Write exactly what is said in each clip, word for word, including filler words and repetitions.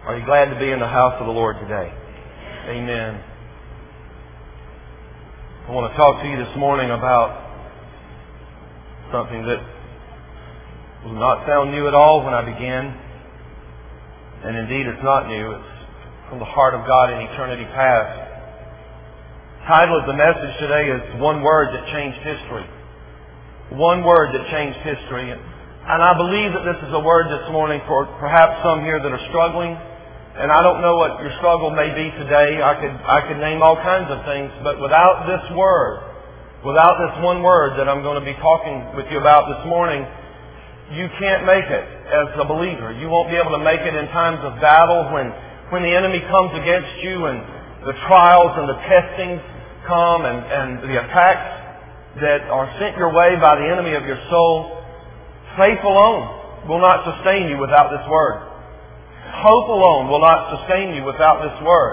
Are you glad to be in the house of the Lord today? Amen. I want to talk to you this morning about something that will not sound new at all when I begin. And indeed, it's not new. It's from the heart of God in eternity past. The title of the message today is One Word That Changed History. One word that changed history. And I believe that this is a word this morning for perhaps some here that are struggling. And I don't know what your struggle may be today. I could, I could name all kinds of things. But without this word, without this one word that I'm going to be talking with you about this morning, you can't make it as a believer. You won't be able to make it in times of battle when, when the enemy comes against you and the trials and the testings come and, and the attacks that are sent your way by the enemy of your soul. Faith alone will not sustain you without this word. Hope alone will not sustain you without this word.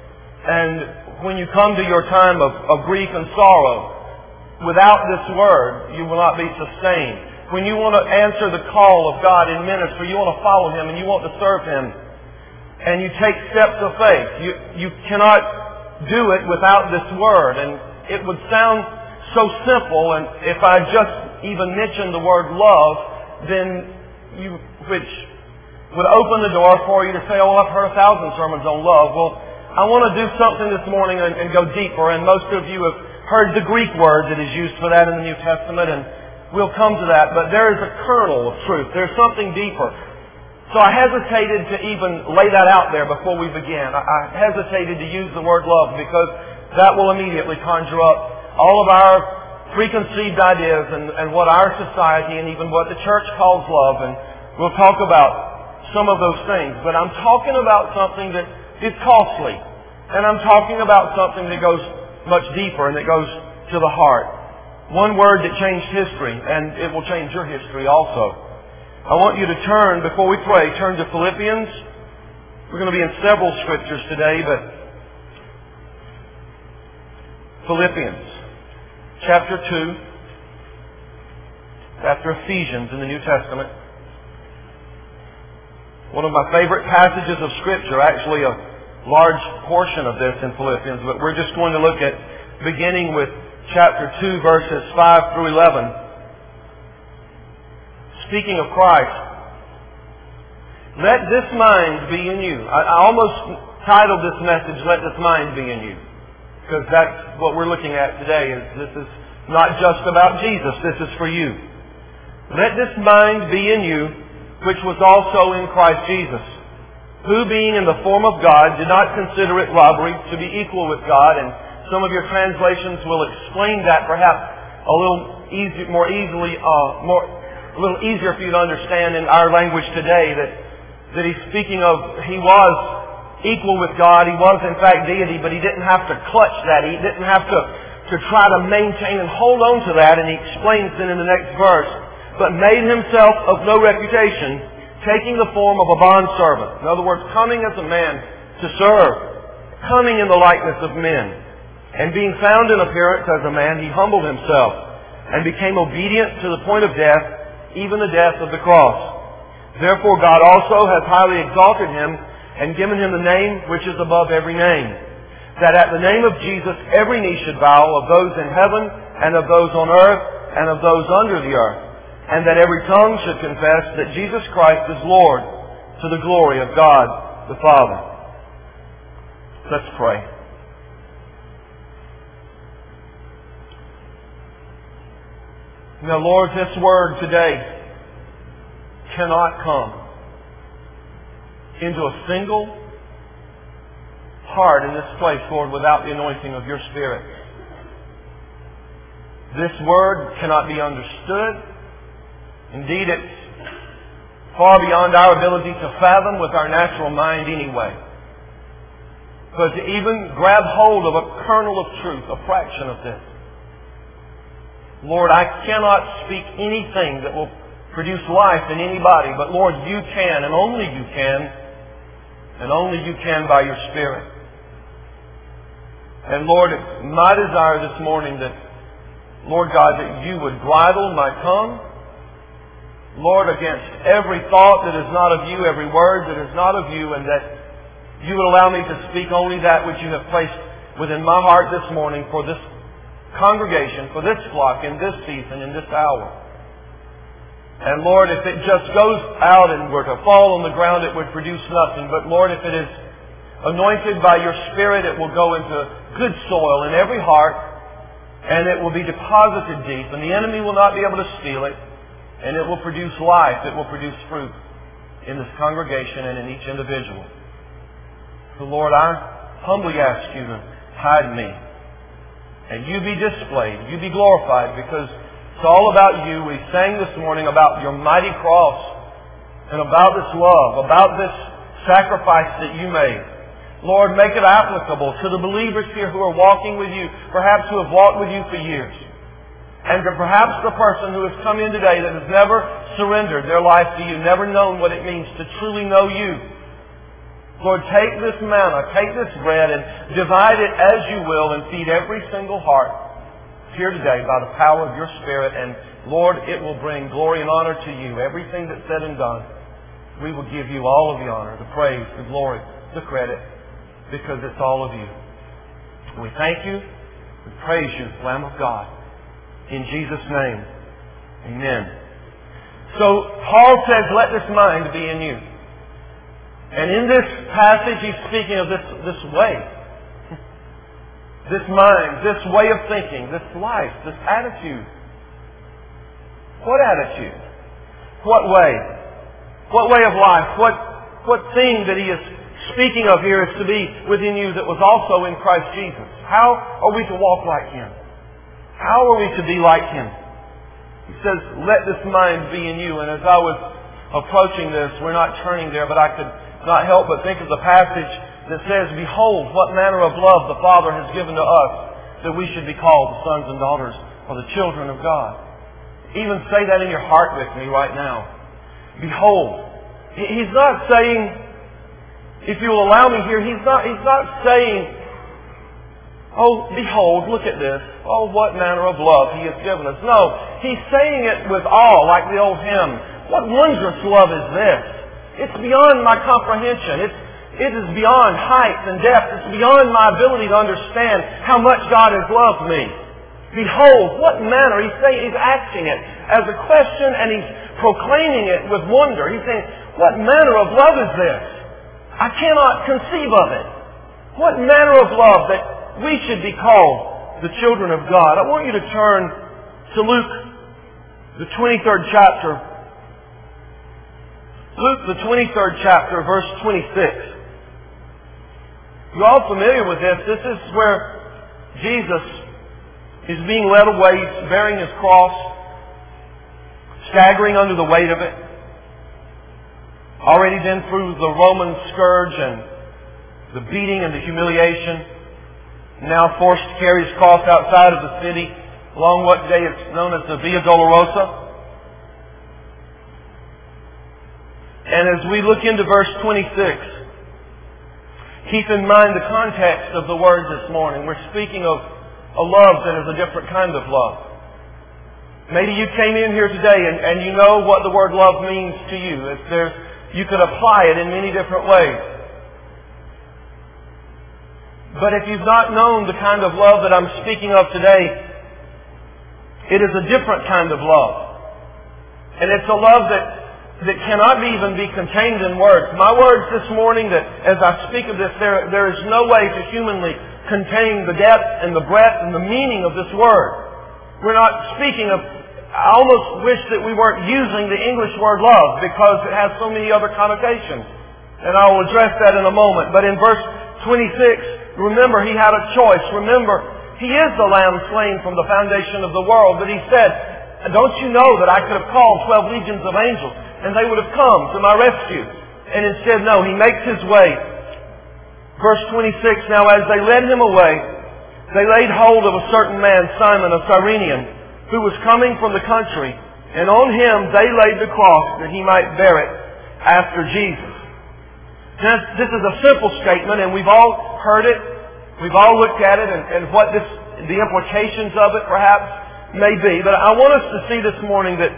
And when you come to your time of, of grief and sorrow, without this word, you will not be sustained. When you want to answer the call of God in ministry, you want to follow Him and you want to serve Him, and you take steps of faith, you, you cannot do it without this word. And it would sound so simple, and if I just even mention the word love, then you, which would open the door for you to say, oh, I've heard a thousand sermons on love. Well, I want to do something this morning and, and go deeper. And most of you have heard the Greek word that is used for that in the New Testament, and we'll come to that. But there is a kernel of truth. There's something deeper. So I hesitated to even lay that out there before we began. I, I hesitated to use the word love because that will immediately conjure up all of our preconceived ideas and, and what our society and even what the church calls love. And we'll talk about some of those things. But I'm talking about something that is costly. And I'm talking about something that goes much deeper and that goes to the heart. One word that changed history, and it will change your history also. I want you to turn, before we pray, turn to Philippians. We're going to be in several scriptures today, but Philippians chapter two, after Ephesians in the New Testament. One of my favorite passages of Scripture, actually a large portion of this in Philippians, but we're just going to look at beginning with chapter two, verses five through eleven. Speaking of Christ, let this mind be in you. I, I almost titled this message, Let This Mind Be in You, because that's what we're looking at today. Is this is not just about Jesus, this is for you. Let this mind be in you, which was also in Christ Jesus, who being in the form of God did not consider it robbery to be equal with God. And some of your translations will explain that perhaps a little easy, more easily, uh, more a little easier for you to understand in our language today. That that he's speaking of he was equal with God, he was in fact deity, but he didn't have to clutch that, he didn't have to to try to maintain and hold on to that. And he explains it in the next verse. But made himself of no reputation, taking the form of a bondservant. In other words, coming as a man to serve, coming in the likeness of men. And being found in appearance as a man, he humbled himself and became obedient to the point of death, even the death of the cross. Therefore God also hath highly exalted him and given him the name which is above every name, that at the name of Jesus every knee should bow, of those in heaven and of those on earth and of those under the earth, and that every tongue should confess that Jesus Christ is Lord, to the glory of God the Father. Let's pray. Now, Lord, this word today cannot come into a single heart in this place, Lord, without the anointing of your Spirit. This word cannot be understood. Indeed, it's far beyond our ability to fathom with our natural mind anyway. But to even grab hold of a kernel of truth, a fraction of this. Lord, I cannot speak anything that will produce life in anybody, but Lord, you can, and only you can, and only you can by your Spirit. And Lord, it's my desire this morning that, Lord God, that you would bridle my tongue, Lord, against every thought that is not of you, every word that is not of you, and that you would allow me to speak only that which you have placed within my heart this morning for this congregation, for this flock, in this season, in this hour. And Lord, if it just goes out and were to fall on the ground, it would produce nothing. But Lord, if it is anointed by your Spirit, it will go into good soil in every heart, and it will be deposited deep, and the enemy will not be able to steal it, and it will produce life, it will produce fruit in this congregation and in each individual. So Lord, I humbly ask you to hide me, and you be displayed, you be glorified, because it's all about you. We sang this morning about your mighty cross and about this love, about this sacrifice that you made. Lord, make it applicable to the believers here who are walking with you, perhaps who have walked with you for years. And to perhaps the person who has come in today that has never surrendered their life to you, never known what it means to truly know you. Lord, take this manna, take this bread, and divide it as you will, and feed every single heart here today by the power of your Spirit. And Lord, it will bring glory and honor to you. Everything that's said and done, we will give you all of the honor, the praise, the glory, the credit, because it's all of you. We thank you. We praise you, Lamb of God. In Jesus' name, amen. So Paul says, let this mind be in you. And in this passage, he's speaking of this, this way. This mind, this way of thinking, this life, this attitude. What attitude? What way? What way of life? What, what thing that he is speaking of here is to be within you that was also in Christ Jesus? How are we to walk like Him? How are we to be like Him? He says, let this mind be in you. And as I was approaching this, we're not turning there, but I could not help but think of the passage that says, behold, what manner of love the Father has given to us, that we should be called the sons and daughters or the children of God. Even say that in your heart with me right now. Behold. He's not saying, if you will allow me here, he's not, he's not saying, oh, behold, look at this. Oh, what manner of love He has given us. No, He's saying it with awe, like the old hymn. What wondrous love is this? It's beyond my comprehension. It's, it is beyond height and depth. It's beyond my ability to understand how much God has loved me. Behold, what manner. He's saying, He's asking it as a question, and He's proclaiming it with wonder. He's saying, what manner of love is this? I cannot conceive of it. What manner of love that we should be called the children of God. I want you to turn to Luke, the twenty-third chapter. Luke, the twenty-third chapter, verse twenty-six. You're all familiar with this. This is where Jesus is being led away. He's bearing His cross, staggering under the weight of it. Already been through the Roman scourge and the beating and the humiliation. Now forced to carry His cross outside of the city along what today is known as the Via Dolorosa. And as we look into verse twenty-six, keep in mind the context of the words this morning. We're speaking of a love that is a different kind of love. Maybe you came in here today and, and you know what the word love means to you. If there's, you could apply it in many different ways. But if you've not known the kind of love that I'm speaking of today, it is a different kind of love. And it's a love that, that cannot even be contained in words. My words this morning, that as I speak of this, there, there is no way to humanly contain the depth and the breadth and the meaning of this word. We're not speaking of, I almost wish that we weren't using the English word love because it has so many other connotations. And I will address that in a moment. But in verse twenty-six, remember, He had a choice. Remember, He is the Lamb slain from the foundation of the world. But He said, don't you know that I could have called twelve legions of angels and they would have come to my rescue? And instead, no, He makes His way. Verse twenty-six, now as they led Him away, they laid hold of a certain man, Simon, a Cyrenian, who was coming from the country, and on him they laid the cross that he might bear it after Jesus. Now, this is a simple statement, and we've all heard it. We've all looked at it, and, and what this, the implications of it perhaps may be. But I want us to see this morning that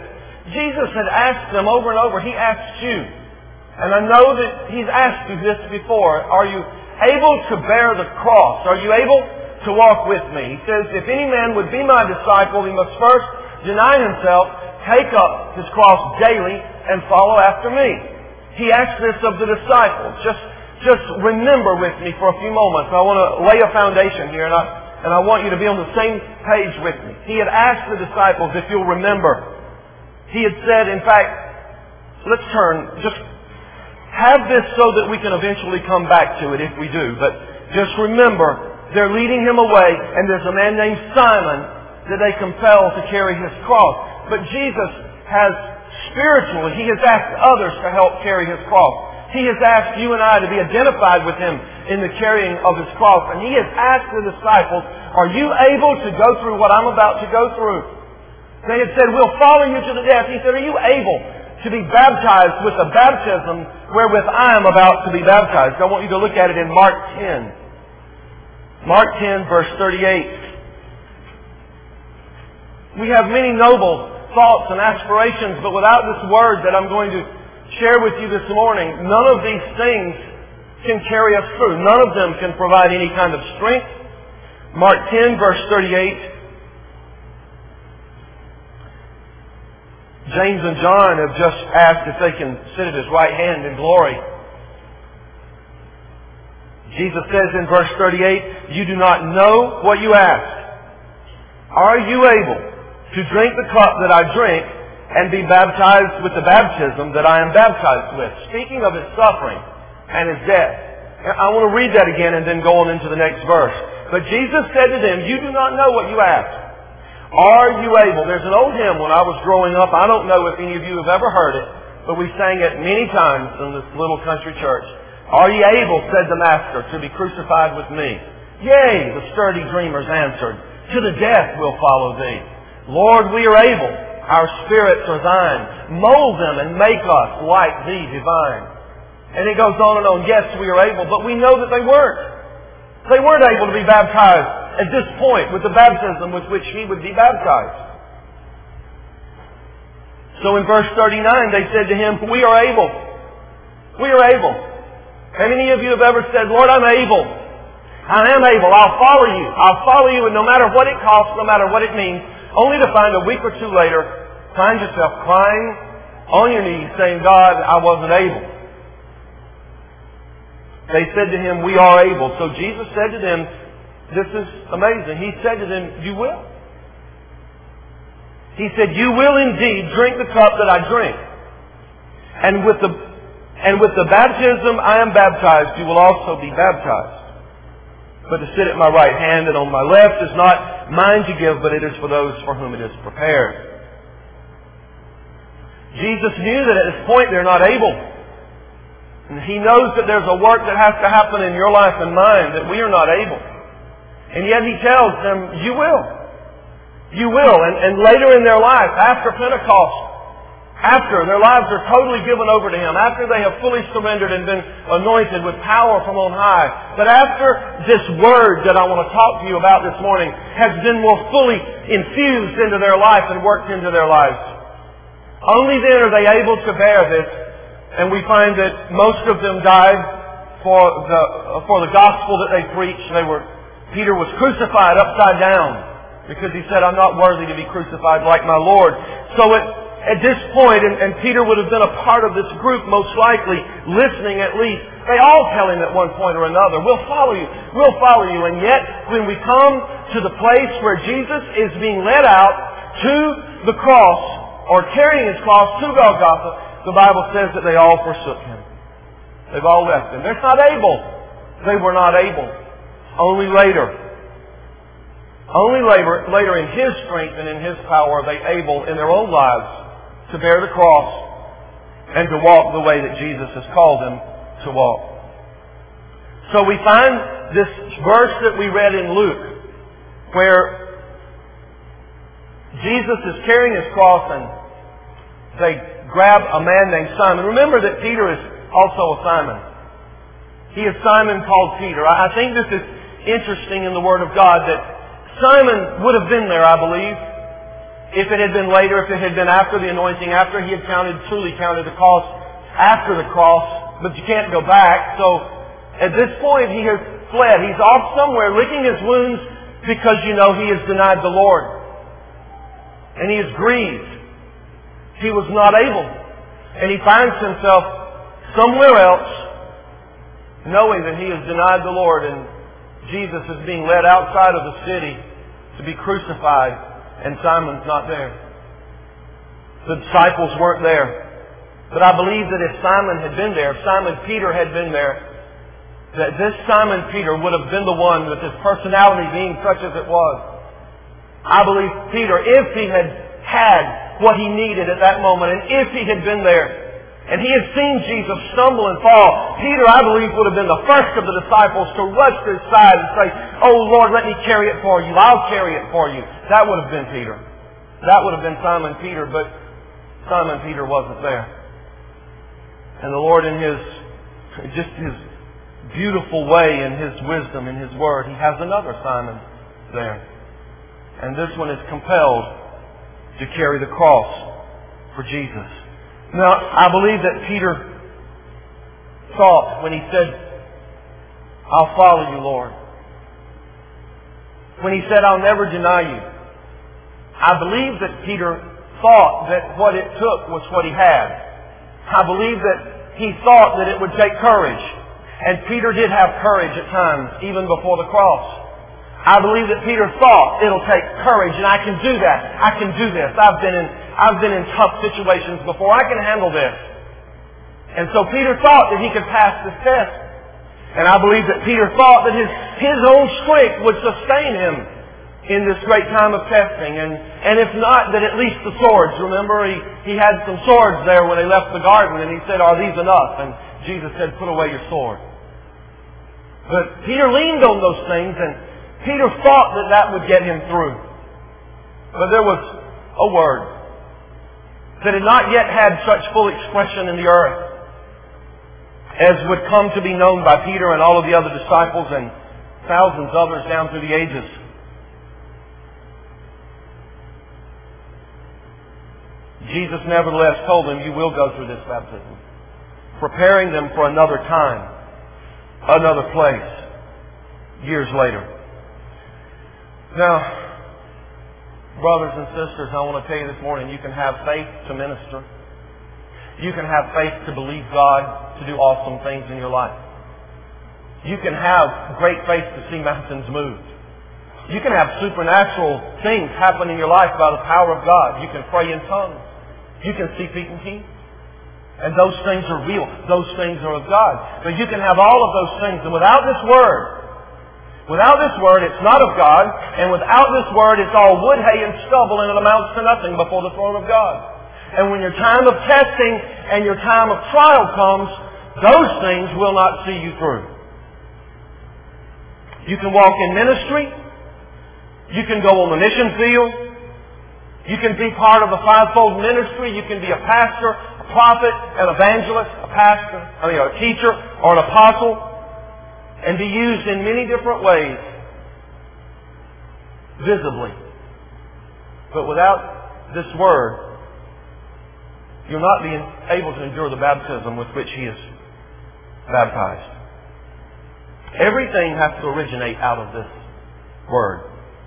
Jesus had asked them over and over. He asked you. And I know that He's asked you this before. Are you able to bear the cross? Are you able to walk with me? He says, if any man would be my disciple, he must first deny himself, take up his cross daily, and follow after me. He asked this of the disciples. Just, just remember with me for a few moments. I want to lay a foundation here, and I, and I want you to be on the same page with me. He had asked the disciples, if you'll remember. He had said, in fact, let's turn, just have this so that we can eventually come back to it if we do. But just remember, they're leading Him away, and there's a man named Simon that they compel to carry his cross. But Jesus has spiritually, He has asked others to help carry His cross. He has asked you and I to be identified with Him in the carrying of His cross. And He has asked the disciples, are you able to go through what I'm about to go through? They had said, we'll follow you to the death. He said, are you able to be baptized with the baptism wherewith I am about to be baptized? I want you to look at it in Mark ten. Mark ten, verse thirty-eight. We have many noble thoughts and aspirations, but without this word that I'm going to share with you this morning, none of these things can carry us through. None of them can provide any kind of strength. Mark ten, verse thirty-eight. James and John have just asked if they can sit at His right hand in glory. Jesus says in verse thirty-eight, you do not know what you ask. Are you able to drink the cup that I drink and be baptized with the baptism that I am baptized with? Speaking of His suffering and His death. I want to read that again and then go on into the next verse. But Jesus said to them, you do not know what you ask. Are you able? There's an old hymn when I was growing up. I don't know if any of you have ever heard it, but we sang it many times in this little country church. Are ye able, said the Master, to be crucified with me? Yea, the sturdy dreamers answered, to the death we'll follow thee. Lord, we are able. Our spirits are thine. Mold them and make us like thee divine. And it goes on and on. Yes, we are able, but we know that they weren't. They weren't able to be baptized at this point with the baptism with which He would be baptized. So in verse thirty-nine they said to Him, we are able. We are able. How many of you have ever said, Lord, I'm able. I am able. I'll follow you. I'll follow you, and no matter what it costs, no matter what it means, only to find a week or two later, find yourself crying on your knees saying, God, I wasn't able. They said to Him, we are able. So Jesus said to them, this is amazing. He said to them, you will. He said, you will indeed drink the cup that I drink. And with the, and with the baptism I am baptized, you will also be baptized. But to sit at my right hand and on my left is not mine to give, but it is for those for whom it is prepared. Jesus knew that at this point they're not able. And He knows that there's a work that has to happen in your life and mine that we are not able. And yet He tells them, you will. You will. And, and later in their life, after Pentecost, after their lives are totally given over to Him, after they have fully surrendered and been anointed with power from on high, but after this word that I want to talk to you about this morning has been more fully infused into their life and worked into their lives, only then are they able to bear this. And we find that most of them died for the for the gospel that they preached. They were Peter was crucified upside down because he said, I'm not worthy to be crucified like my Lord. So at, at this point, and, and Peter would have been a part of this group most likely, listening at least, they all tell him at one point or another, we'll follow you, we'll follow you. And yet, when we come to the place where Jesus is being led out to the cross, or carrying His cross to Golgotha, the Bible says that they all forsook Him. They've all left Him. They're not able. They were not able. Only later, only later, later in His strength and in His power are they able in their own lives to bear the cross and to walk the way that Jesus has called them to walk. So we find this verse that we read in Luke where Jesus is carrying His cross and they grab a man named Simon. Remember that Peter is also a Simon. He is Simon called Peter. I think this is interesting in the Word of God that Simon would have been there, I believe. if it had been later, if it had been after the anointing, after he had counted, truly counted the cost after the cross, but you can't go back. So at this point he has fled. He's off somewhere licking his wounds because you know he has denied the Lord. And he is grieved. He was not able. And he finds himself somewhere else knowing that he has denied the Lord, and Jesus is being led outside of the city to be crucified, and Simon's not there. The disciples weren't there. But I believe that if Simon had been there, if Simon Peter had been there, that this Simon Peter would have been the one with his personality being such as it was. I believe Peter, if he had had what he needed at that moment, and if he had been there, and he had seen Jesus stumble and fall, Peter, I believe, would have been the first of the disciples to rush to his side and say, "Oh Lord, let me carry it for you. I'll carry it for you." That would have been Peter. That would have been Simon Peter, but Simon Peter wasn't there. And the Lord, in His, just His beautiful way and His wisdom and His Word, He has another Simon there. And this one is compelled to carry the cross for Jesus. Now, I believe that Peter thought when he said, "I'll follow you, Lord." When he said, "I'll never deny you," I believe that Peter thought that what it took was what he had. I believe that he thought that it would take courage. And Peter did have courage at times, even before the cross. I believe that Peter thought, it'll take courage, and I can do that. I can do this. I've been in, I've been in tough situations before. I can handle this. And so Peter thought that he could pass this test. And I believe that Peter thought that his, his own strength would sustain him in this great time of testing. And, and if not, that at least the swords. Remember, he, he had some swords there when they left the garden, and he said, "Are these enough?" And Jesus said, "Put away your sword." But Peter leaned on those things, and Peter thought that that would get him through. But there was a word that had not yet had such full expression in the earth as would come to be known by Peter and all of the other disciples and thousands of others down through the ages. Jesus nevertheless told them, "You will go through this baptism," preparing them for another time, another place, years later. Now, brothers and sisters, I want to tell you this morning, you can have faith to minister. You can have faith to believe God to do awesome things in your life. You can have great faith to see mountains moved. You can have supernatural things happen in your life by the power of God. You can pray in tongues. You can see people healed. And those things are real. Those things are of God. But you can have all of those things, and without this Word, Without this Word, it's not of God. And without this Word, it's all wood, hay, and stubble, and it amounts to nothing before the throne of God. And when your time of testing and your time of trial comes, those things will not see you through. You can walk in ministry. You can go on the mission field. You can be part of the fivefold ministry. You can be a pastor, a prophet, an evangelist, a pastor, I mean, a teacher, or an apostle, and be used in many different ways, visibly. But without this Word, you'll not be able to endure the baptism with which He is baptized. Everything has to originate out of this Word.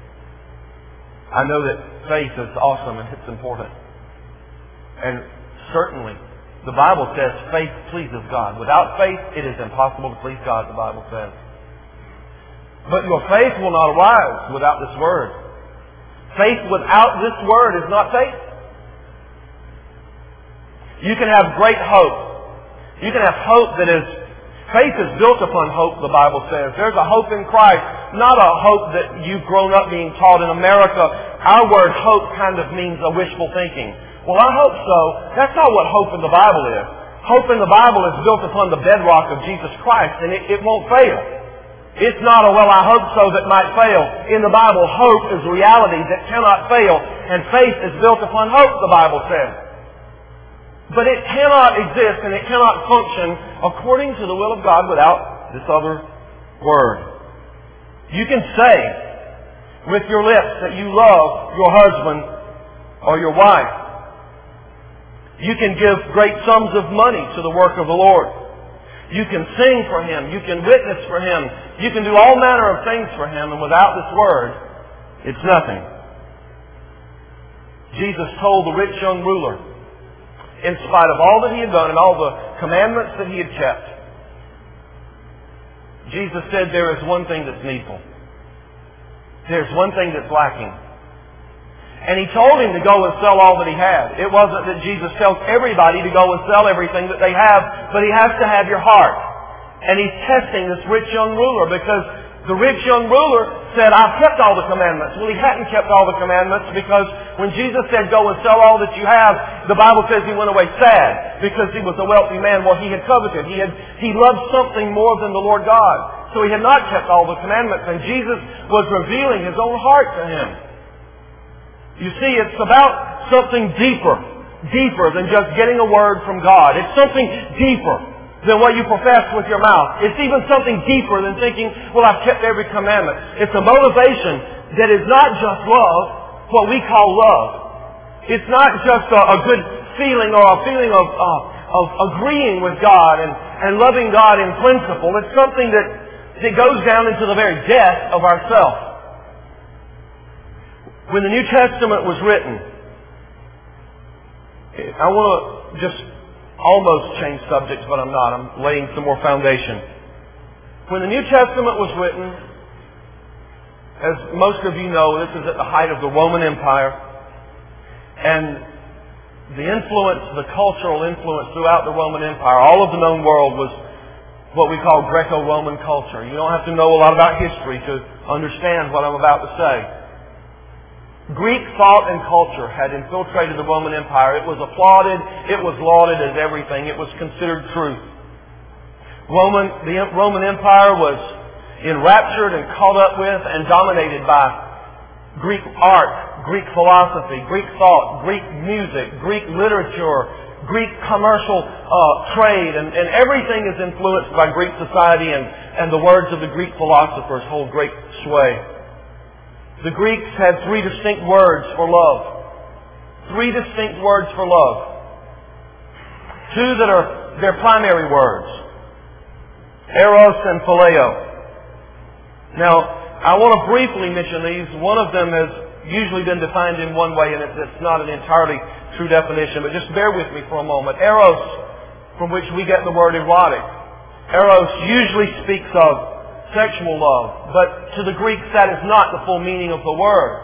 I know that faith is awesome and it's important. And certainly, the Bible says faith pleases God. Without faith, it is impossible to please God, the Bible says. But your faith will not arise without this Word. Faith without this Word is not faith. You can have great hope. You can have hope that is... Faith is built upon hope, the Bible says. There's a hope in Christ, not a hope that you've grown up being taught in America. Our word hope kind of means a wishful thinking. Well, I hope so. That's not what hope in the Bible is. Hope in the Bible is built upon the bedrock of Jesus Christ, and it, it won't fail. It's not a, well, I hope so, that might fail. In the Bible, hope is reality that cannot fail, and faith is built upon hope, the Bible says. But it cannot exist and it cannot function according to the will of God without this other Word. You can say with your lips that you love your husband or your wife. You can give great sums of money to the work of the Lord. You can sing for Him. You can witness for Him. You can do all manner of things for Him, and without this Word, it's nothing. Jesus told the rich young ruler, in spite of all that he had done and all the commandments that he had kept, Jesus said there is one thing that's needful. There's one thing that's lacking. And He told him to go and sell all that he had. It wasn't that Jesus tells everybody to go and sell everything that they have, but He has to have your heart. And He's testing this rich young ruler because the rich young ruler said, I've kept all the commandments. Well, he hadn't kept all the commandments because when Jesus said, go and sell all that you have, the Bible says he went away sad because he was a wealthy man. Well, he had coveted. He had, he loved something more than the Lord God. So he had not kept all the commandments. And Jesus was revealing His own heart to him. You see, it's about something deeper, deeper than just getting a word from God. It's something deeper than what you profess with your mouth. It's even something deeper than thinking, well, I've kept every commandment. It's a motivation that is not just love, what we call love. It's not just a, a good feeling or a feeling of, uh, of agreeing with God and, and loving God in principle. It's something that, that goes down into the very depth of ourself. When the New Testament was written, I want to just almost change subjects, but I'm not. I'm laying some more foundation. When the New Testament was written, as most of you know, this is at the height of the Roman Empire. And the influence, the cultural influence throughout the Roman Empire, all of the known world was what we call Greco-Roman culture. You don't have to know a lot about history to understand what I'm about to say. Greek thought and culture had infiltrated the Roman Empire. It was applauded. It was lauded as everything. It was considered truth. Roman, the Roman Empire was enraptured and caught up with and dominated by Greek art, Greek philosophy, Greek thought, Greek music, Greek literature, Greek commercial uh, trade, and, and everything is influenced by Greek society, and, and the words of the Greek philosophers hold great sway. The Greeks had three distinct words for love. Three distinct words for love. Two that are their primary words. Eros and phileo. Now, I want to briefly mention these. One of them has usually been defined in one way, and it's not an entirely true definition, but just bear with me for a moment. Eros, from which we get the word erotic. Eros usually speaks of sexual love, but to the Greeks that is not the full meaning of the word.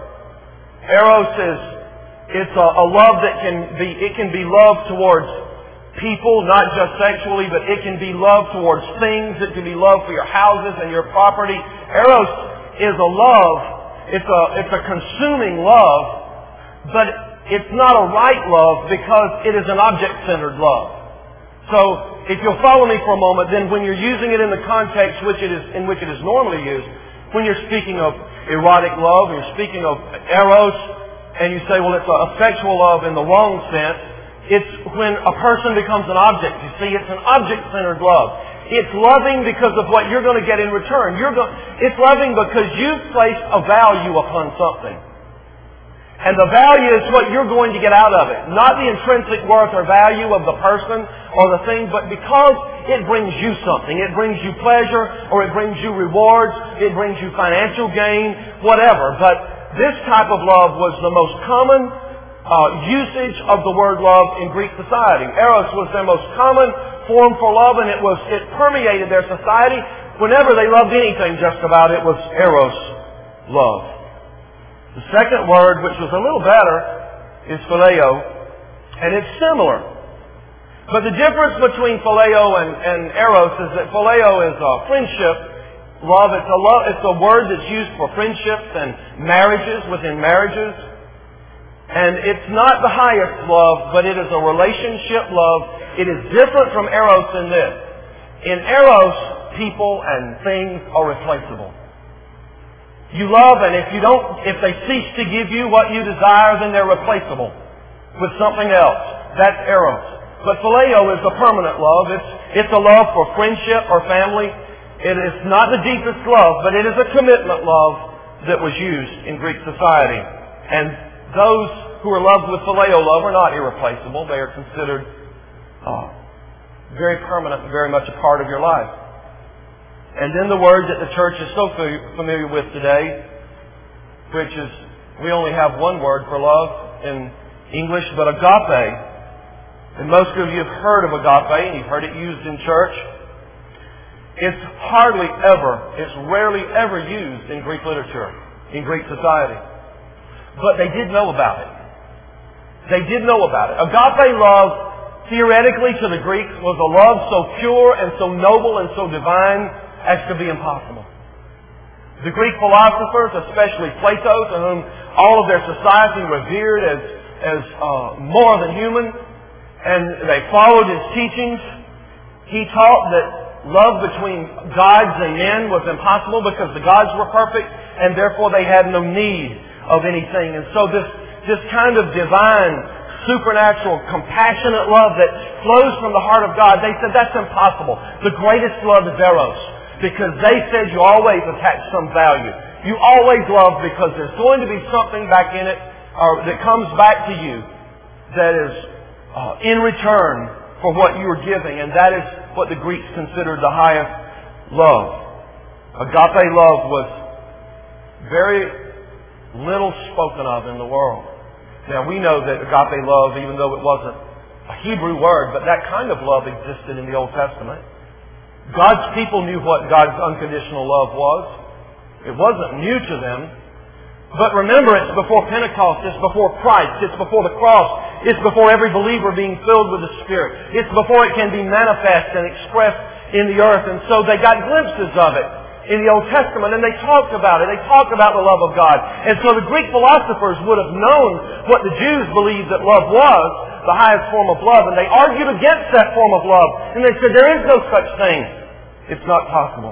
Eros is it's a, a love that can be it can be love towards people, not just sexually, but it can be love towards things. It can be love for your houses and your property. Eros is a love. It's a it's a consuming love, but it's not a right love because it is an object-centered love. So, if you'll follow me for a moment, then when you're using it in the context which it is, in which it is normally used, when you're speaking of erotic love, you're speaking of eros, and you say, well, it's a, a sexual love in the wrong sense, it's when a person becomes an object. You see, it's an object-centered love. It's loving because of what you're going to get in return. You're go- it's loving because you've placed a value upon something. And the value is what you're going to get out of it. Not the intrinsic worth or value of the person or the thing, but because it brings you something. It brings you pleasure, or it brings you rewards, it brings you financial gain, whatever. But this type of love was the most common uh, usage of the word love in Greek society. Eros was their most common form for love, and it was it permeated their society. Whenever they loved anything, just about, it was eros love. The second word, which was a little better, is phileo, and it's similar. But the difference between phileo and, and eros is that phileo is a friendship love. It's a love. It's a word that's used for friendships and marriages within marriages. And it's not the highest love, but it is a relationship love. It is different from eros in this. In eros, people and things are replaceable. You love, and if you don't, if they cease to give you what you desire, then they're replaceable with something else. That's eros. But phileo is a permanent love. It's, it's a love for friendship or family. It is not the deepest love, but it is a commitment love that was used in Greek society. And those who are loved with phileo love are not irreplaceable. They are considered uh, very permanent and very much a part of your life. And then the word that the church is so familiar with today, which is, we only have one word for love in English, but agape. And most of you have heard of agape, and you've heard it used in church. It's hardly ever, it's rarely ever used in Greek literature, in Greek society. But they did know about it. They did know about it. Agape love, theoretically to the Greeks, was a love so pure and so noble and so divine as to be impossible. The Greek philosophers, especially Plato, to whom all of their society revered as, as uh, more than human, and they followed his teachings, he taught that love between gods and men was impossible because the gods were perfect and therefore they had no need of anything. And so this, this kind of divine, supernatural, compassionate love that flows from the heart of God, they said that's impossible. The greatest love is eros, because they said you always attach some value. You always love because there's going to be something back in it or that comes back to you that is uh, in return for what you are giving, and that is what the Greeks considered the highest love. Agape love was very little spoken of in the world. Now we know that agape love, even though it wasn't a Hebrew word, but that kind of love existed in the Old Testament. God's people knew what God's unconditional love was. It wasn't new to them. But remember, it's before Pentecost, it's before Christ, it's before the cross, it's before every believer being filled with the Spirit. It's before it can be manifest and expressed in the earth. And so they got glimpses of it in the Old Testament, and they talked about it. They talked about the love of God. And so the Greek philosophers would have known what the Jews believed that love was, the highest form of love, and they argued against that form of love. And they said, there is no such thing. It's not possible.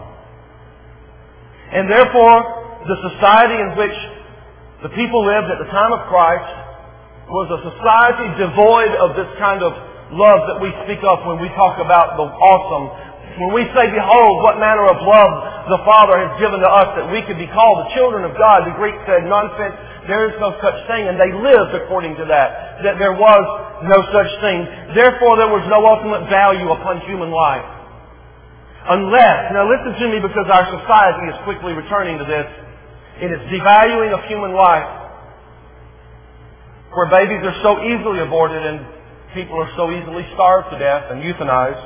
And therefore, the society in which the people lived at the time of Christ was a society devoid of this kind of love that we speak of when we talk about the awesome. When we say, behold, what manner of love the Father has given to us that we could be called the children of God, the Greeks said, nonsense, there is no such thing. And they lived according to that, that there was no such thing. Therefore, there was no ultimate value upon human life. Unless, now listen to me because our society is quickly returning to this, in its devaluing of human life, where babies are so easily aborted and people are so easily starved to death and euthanized.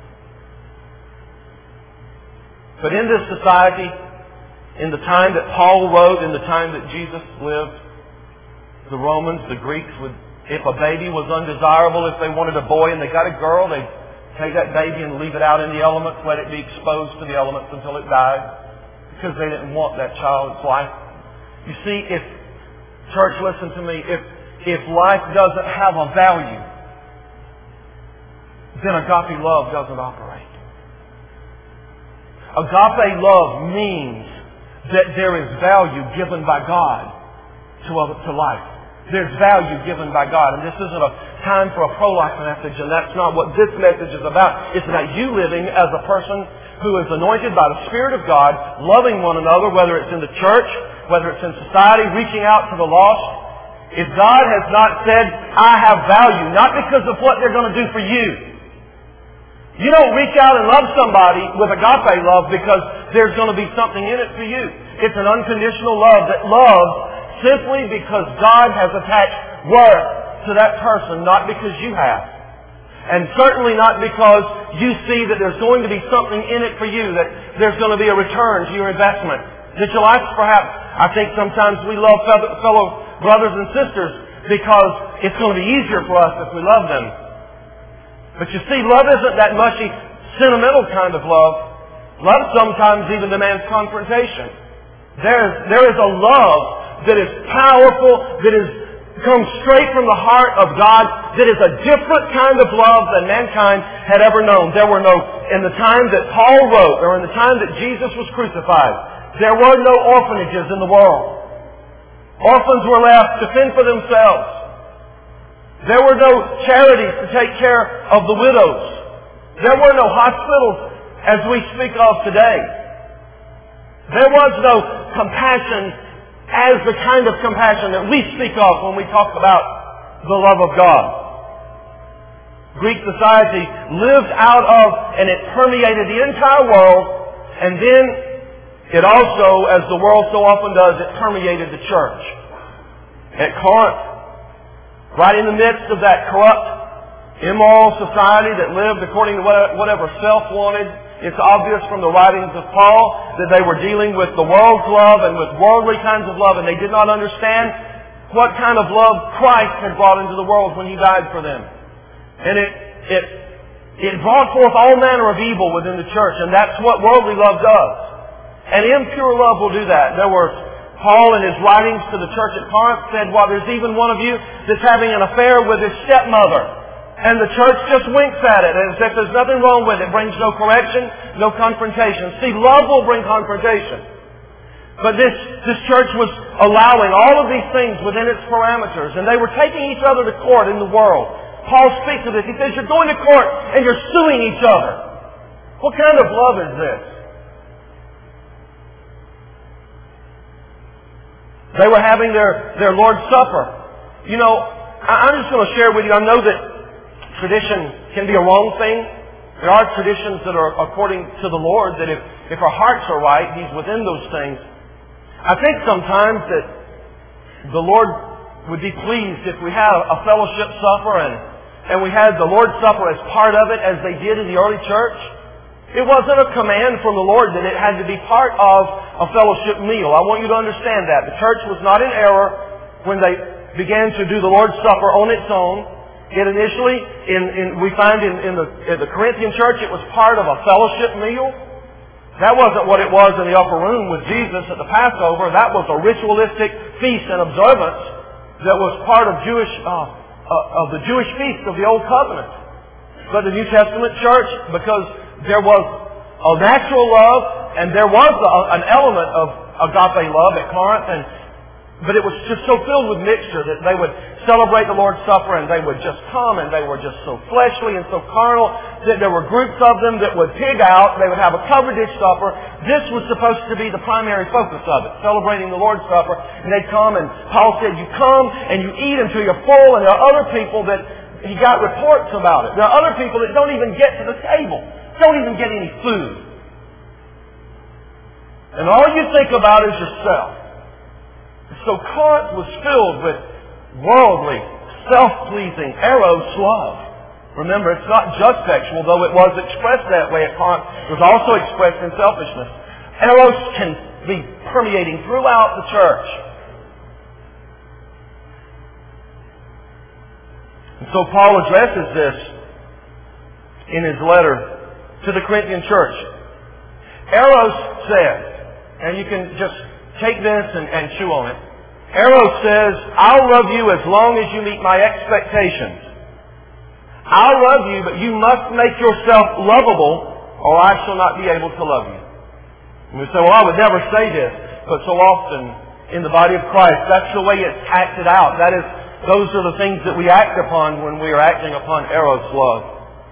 But in this society, in the time that Paul wrote, in the time that Jesus lived, the Romans, the Greeks would, if a baby was undesirable, if they wanted a boy and they got a girl, they'd take that baby and leave it out in the elements, let it be exposed to the elements until it died. Because they didn't want that child's life. You see, if, church, listen to me, if, if life doesn't have a value, then agape love doesn't operate. Agape love means that there is value given by God to, to life. There's value given by God. And this isn't a time for a pro-life message, and that's not what this message is about. It's about you living as a person who is anointed by the Spirit of God, loving one another, whether it's in the church, whether it's in society, reaching out to the lost. If God has not said, I have value, not because of what they're going to do for you. You don't reach out and love somebody with agape love because there's going to be something in it for you. It's an unconditional love that loves simply because God has attached worth to that person, not because you have. And certainly not because you see that there's going to be something in it for you, that there's going to be a return to your investment. That you'll ask perhaps, I think sometimes we love fellow brothers and sisters because it's going to be easier for us if we love them. But you see, love isn't that mushy, sentimental kind of love. Love sometimes even demands confrontation. There is, there is a love that is powerful, that is comes straight from the heart of God, that is a different kind of love than mankind had ever known. There were no, in the time that Paul wrote, or in the time that Jesus was crucified, there were no orphanages in the world. Orphans were left to fend for themselves. There were no charities to take care of the widows. There were no hospitals as we speak of today. There was no compassion as the kind of compassion that we speak of when we talk about the love of God. Greek society lived out of, and it permeated the entire world, and then it also, as the world so often does, it permeated the church. At Corinth, right in the midst of that corrupt, immoral society that lived according to whatever self wanted, it's obvious from the writings of Paul that they were dealing with the world's love and with worldly kinds of love, and they did not understand what kind of love Christ had brought into the world when He died for them. And it, it, it brought forth all manner of evil within the church, and that's what worldly love does. And impure love will do that. There were, Paul in his writings to the church at Corinth said, well, there's even one of you that's having an affair with his stepmother. And the church just winks at it as if there's nothing wrong with it. It brings no correction, no confrontation. See, love will bring confrontation. But this, this church was allowing all of these things within its parameters, and they were taking each other to court in the world. Paul speaks of this. He says, you're going to court and you're suing each other. What kind of love is this? They were having their, their Lord's Supper. You know, I'm just going to share with you, I know that tradition can be a wrong thing. There are traditions that are according to the Lord, that if, if our hearts are right, He's within those things. I think sometimes that the Lord would be pleased if we had a fellowship supper and, and we had the Lord's Supper as part of it, as they did in the early church. It wasn't a command from the Lord that it had to be part of a fellowship meal. I want you to understand that. The church was not in error when they began to do the Lord's Supper on its own. It initially, in, in, we find in, in, the, in the Corinthian church, it was part of a fellowship meal. That wasn't what it was in the upper room with Jesus at the Passover. That was a ritualistic feast and observance that was part of Jewish, uh, uh, of the Jewish feast of the Old Covenant. But the New Testament church, because there was a natural love and there was a, an element of agape love at Corinth, and but it was just so filled with mixture that they would celebrate the Lord's Supper and they would just come and they were just so fleshly and so carnal that there were groups of them that would pig out. They would have a covered dish supper. This was supposed to be the primary focus of it, celebrating the Lord's Supper. And they'd come, and Paul said, you come and you eat until you're full, and there are other people that, he got reports about it. There are other people that don't even get to the table, don't even get any food. And all you think about is yourself. So Corinth was filled with worldly, self-pleasing, eros love. Remember, it's not just sexual, though it was expressed that way at Corinth. It was also expressed in selfishness. Eros can be permeating throughout the church. And so Paul addresses this in his letter to the Corinthian church. Eros says, and you can just take this and, and chew on it. Eros says, I'll love you as long as you meet my expectations. I'll love you, but you must make yourself lovable, or I shall not be able to love you. And we say, well, I would never say this, but so often in the body of Christ, that's the way it's acted out. That is, those are the things that we act upon when we are acting upon Eros love.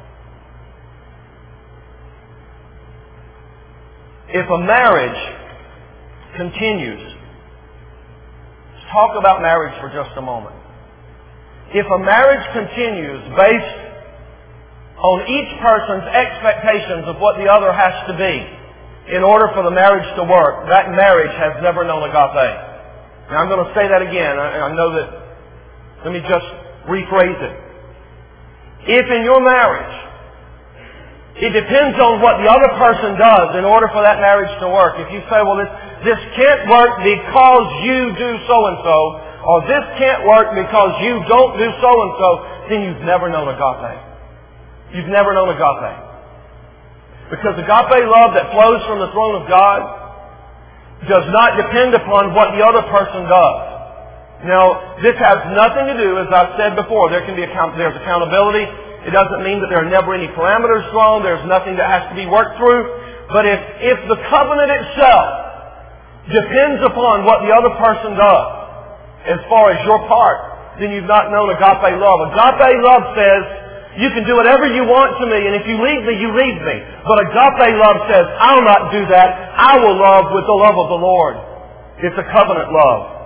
If a marriage continues, let's talk about marriage for just a moment. If a marriage continues based on each person's expectations of what the other has to be in order for the marriage to work, that marriage has never known agape. Now I'm going to say that again. I, I know that, let me just rephrase it. If in your marriage it depends on what the other person does in order for that marriage to work. If you say, well, this, this can't work because you do so-and-so, or this can't work because you don't do so-and-so, then you've never known agape. You've never known agape. Because agape love that flows from the throne of God does not depend upon what the other person does. Now, this has nothing to do, as I've said before, there can be account, there's accountability. It doesn't mean that there are never any parameters thrown. There's nothing that has to be worked through. But if, if the covenant itself depends upon what the other person does, as far as your part, then you've not known agape love. Agape love says, you can do whatever you want to me, and if you leave me, you leave me. But agape love says, I'll not do that. I will love with the love of the Lord. It's a covenant love.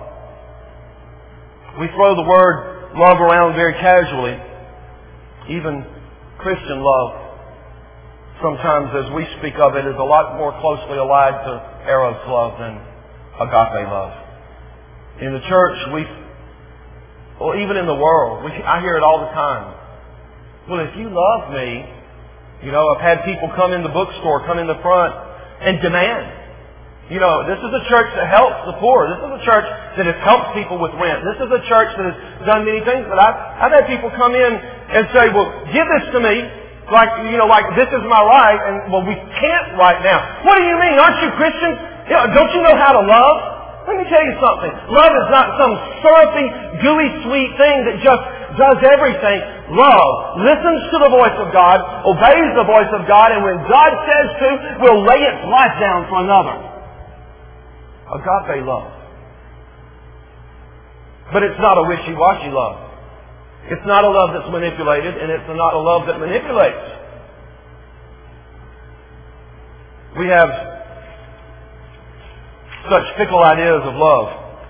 We throw the word love around very casually. Even Christian love, sometimes as we speak of it, is a lot more closely allied to eros love than agape love. In the church, we, well, even in the world, we, I hear it all the time. Well, if you love me, you know, I've had people come in the bookstore, come in the front, and demand. You know, this is a church that helps the poor. This is a church that has helped people with rent. This is a church that has done many things. But I've, I've had people come in and say, well, give this to me. Like, you know, like this is my right. And, well, we can't right now. What do you mean? Aren't you Christians? You know, don't you know how to love? Let me tell you something. Love is not some syrupy, gooey, sweet thing that just does everything. Love listens to the voice of God, obeys the voice of God, and when God says to, will lay its life down for another. Agape love. But it's not a wishy-washy love. It's not a love that's manipulated, and it's not a love that manipulates. We have such fickle ideas of love.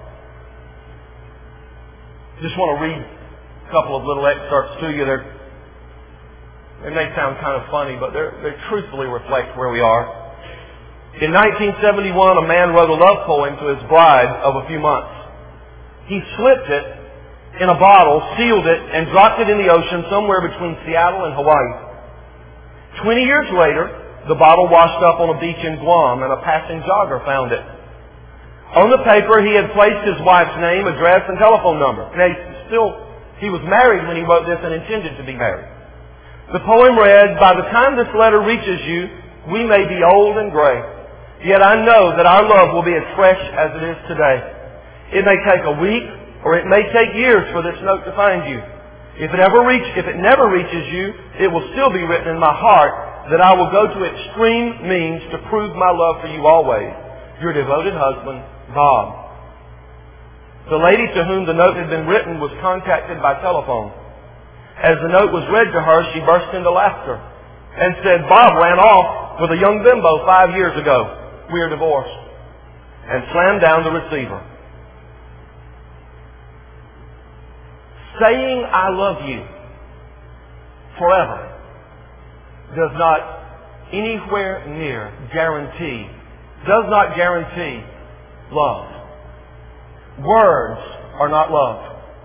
Just want to read a couple of little excerpts to you. They're, they may sound kind of funny, but they're, they truthfully reflect where we are. In nineteen seventy-one, a man wrote a love poem to his bride of a few months. He slipped it in a bottle, sealed it, and dropped it in the ocean somewhere between Seattle and Hawaii. Twenty years later, the bottle washed up on a beach in Guam, and a passing jogger found it. On the paper, he had placed his wife's name, address, and telephone number. Now, he still, he was married when he wrote this and intended to be married. The poem read, "By the time this letter reaches you, we may be old and gray. Yet I know that our love will be as fresh as it is today. It may take a week, or it may take years for this note to find you. If it ever reach, if it never reaches you, it will still be written in my heart that I will go to extreme means to prove my love for you always. Your devoted husband, Bob." The lady to whom the note had been written was contacted by telephone. As the note was read to her, she burst into laughter and said, "Bob ran off with a young bimbo five years ago. We are divorced," and slammed down the receiver. Saying "I love you" forever does not anywhere near guarantee, does not guarantee love. Words are not love.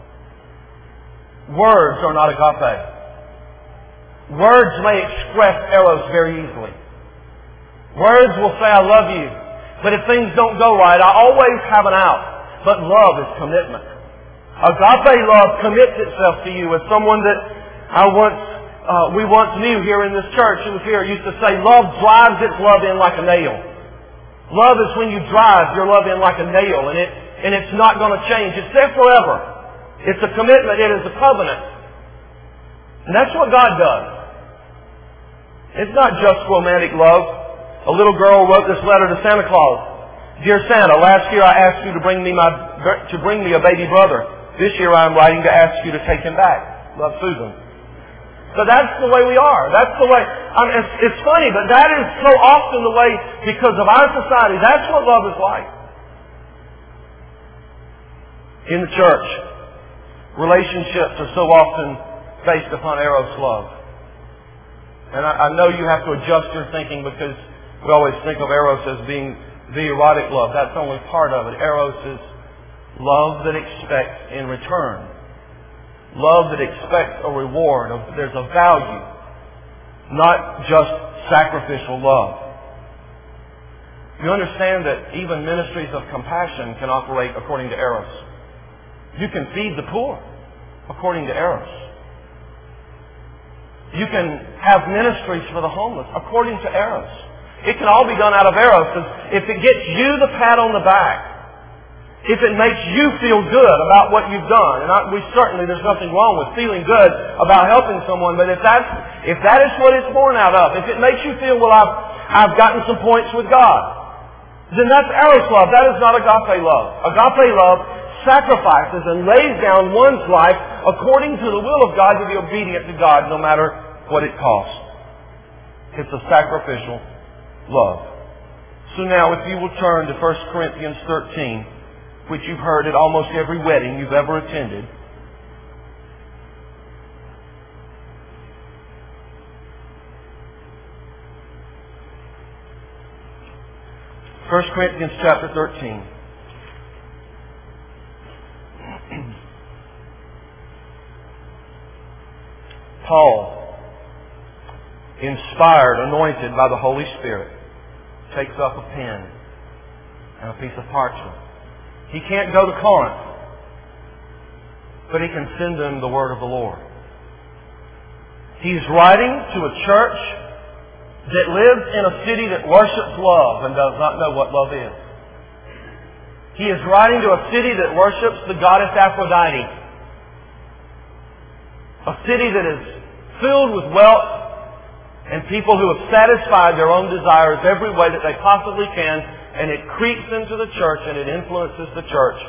Words are not agape. Words may express eros very easily. Words will say, "I love you." But if things don't go right, I always have an out. But love is commitment. Agape love commits itself to you. As someone that I once, uh, we once knew here in this church, who was here, used to say, love drives its love in like a nail. Love is when you drive your love in like a nail, and it and it's not going to change. It's there forever. It's a commitment. It is a covenant. And that's what God does. It's not just romantic love. A little girl wrote this letter to Santa Claus. "Dear Santa, last year I asked you to bring me my to bring me a baby brother. This year I am writing to ask you to take him back. Love, Susan." So that's the way we are. That's the way. I mean, it's, it's funny, but that is so often the way because of our society. That's what love is like. In the church, relationships are so often based upon eros love. And I, I know you have to adjust your thinking because we always think of eros as being the erotic love. That's only part of it. Eros is love that expects in return. Love that expects a reward. There's a value. Not just sacrificial love. You understand that even ministries of compassion can operate according to eros. You can feed the poor according to eros. You can have ministries for the homeless according to eros. It can all be done out of eros. If it gets you the pat on the back, if it makes you feel good about what you've done, and I, we certainly there's nothing wrong with feeling good about helping someone, but if that's if that is what it's born out of, if it makes you feel, well, I've I've gotten some points with God, then that's eros love. That is not agape love. Agape love sacrifices and lays down one's life according to the will of God to be obedient to God, no matter what it costs. It's a sacrificial love. So now, if you will turn to First Corinthians thirteen, which you've heard at almost every wedding you've ever attended. First Corinthians chapter thirteen. Paul, inspired, anointed by the Holy Spirit, takes up a pen and a piece of parchment. He can't go to Corinth, but he can send them the word of the Lord. He's writing to a church that lives in a city that worships love and does not know what love is. He is writing to a city that worships the goddess Aphrodite. A city that is filled with wealth and people who have satisfied their own desires every way that they possibly can, and it creeps into the church and it influences the church.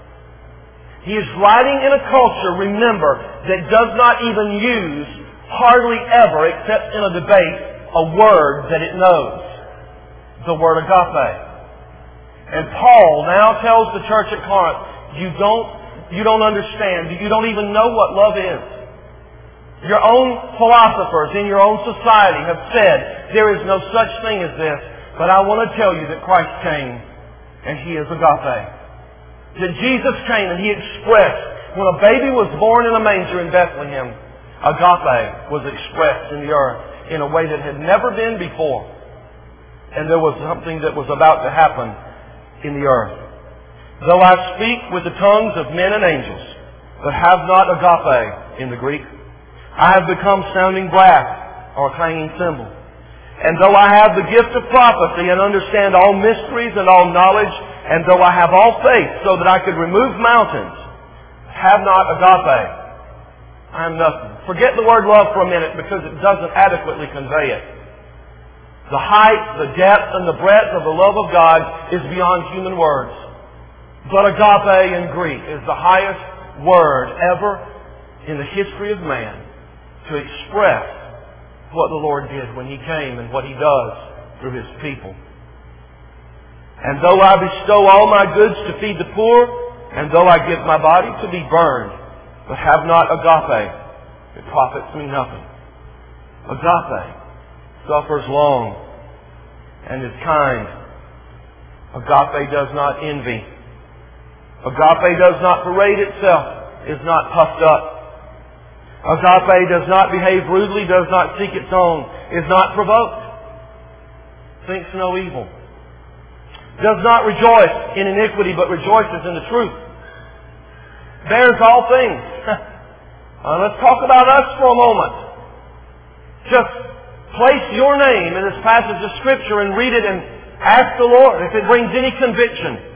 He is writing in a culture, remember, that does not even use, hardly ever, except in a debate, a word that it knows. The word agape. And Paul now tells the church at Corinth, you don't, you don't understand, you don't even know what love is. Your own philosophers in your own society have said there is no such thing as this. But I want to tell you that Christ came and He is agape. That Jesus came and He expressed, when a baby was born in a manger in Bethlehem, agape was expressed in the earth in a way that had never been before. And there was something that was about to happen in the earth. Though I speak with the tongues of men and angels, but have not agape in the Greek, I have become sounding brass or clanging cymbal. And though I have the gift of prophecy and understand all mysteries and all knowledge, and though I have all faith so that I could remove mountains, have not agape, I am nothing. Forget the word love for a minute because it doesn't adequately convey it. The height, the depth, and the breadth of the love of God is beyond human words. But agape in Greek is the highest word ever in the history of man to express what the Lord did when He came and what He does through His people. And though I bestow all my goods to feed the poor, and though I give my body to be burned, but have not agape, it profits me nothing. Agape suffers long and is kind. Agape does not envy. Agape does not parade itself, is not puffed up. Agape does not behave rudely, does not seek its own, is not provoked, thinks no evil, does not rejoice in iniquity, but rejoices in the truth, bears all things. uh, let's talk about us for a moment. Just place your name in this passage of Scripture and read it and ask the Lord if it brings any conviction.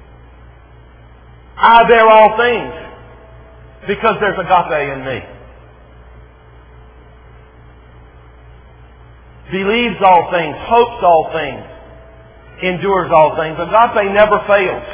I bear all things because there's agape in me. Believes all things, hopes all things, endures all things. Agape never fails.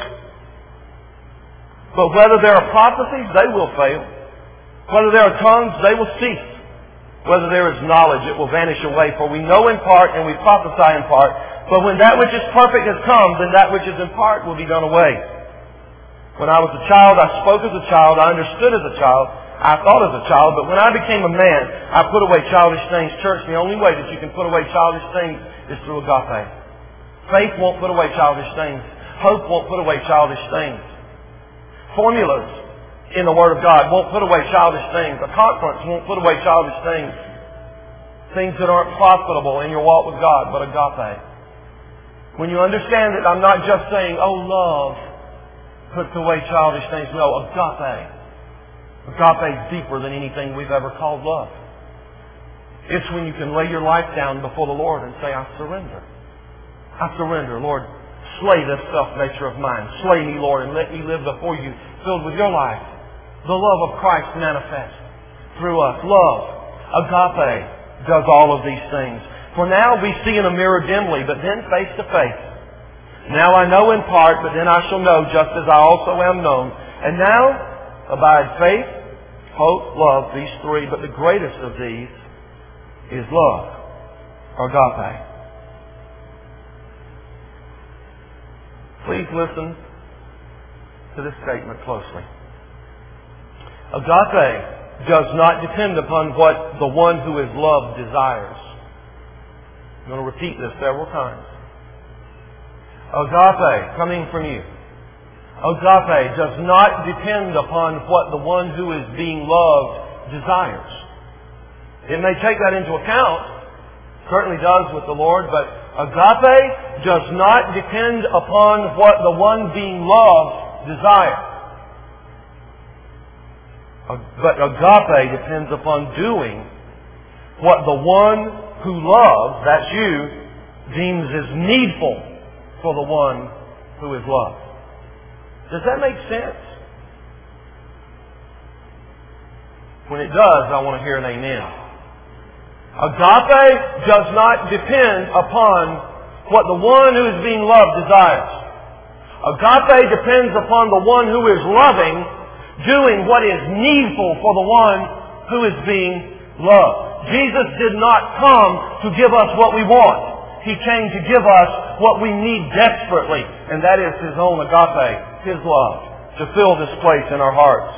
But whether there are prophecies, they will fail. Whether there are tongues, they will cease. Whether there is knowledge, it will vanish away. For we know in part and we prophesy in part. But when that which is perfect has come, then that which is in part will be done away. When I was a child, I spoke as a child, I understood as a child, I thought as a child, but when I became a man, I put away childish things. Church, the only way that you can put away childish things is through agape. Faith won't put away childish things. Hope won't put away childish things. Formulas in the Word of God won't put away childish things. A conference won't put away childish things. Things that aren't profitable in your walk with God, but agape. When you understand that I'm not just saying, oh, love puts away childish things. No, agape. Agape is deeper than anything we've ever called love. It's when you can lay your life down before the Lord and say, I surrender. I surrender, Lord. Slay this self-nature of mine. Slay me, Lord, and let me live before you filled with your life. The love of Christ manifest through us. Love, agape, does all of these things. For now we see in a mirror dimly, but then face to face. Now I know in part, but then I shall know just as I also am known. And now abide faith, hope, love, these three, but the greatest of these is love, or agape. Please listen to this statement closely. Agape does not depend upon what the one who is loved desires. I'm going to repeat this several times. Agape, coming from you. Agape does not depend upon what the one who is being loved desires. It may take that into account. Certainly does with the Lord, but agape does not depend upon what the one being loved desires. But agape depends upon doing what the one who loves, that's you, deems as needful for the one who is loved. Does that make sense? When it does, I want to hear an amen. Agape does not depend upon what the one who is being loved desires. Agape depends upon the one who is loving doing what is needful for the one who is being loved. Jesus did not come to give us what we want. He came to give us what we need desperately, and that is His own agape, His love, to fill this place in our hearts.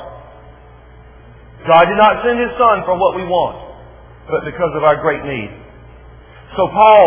God did not send His Son for what we want, but because of our great need. So Paul,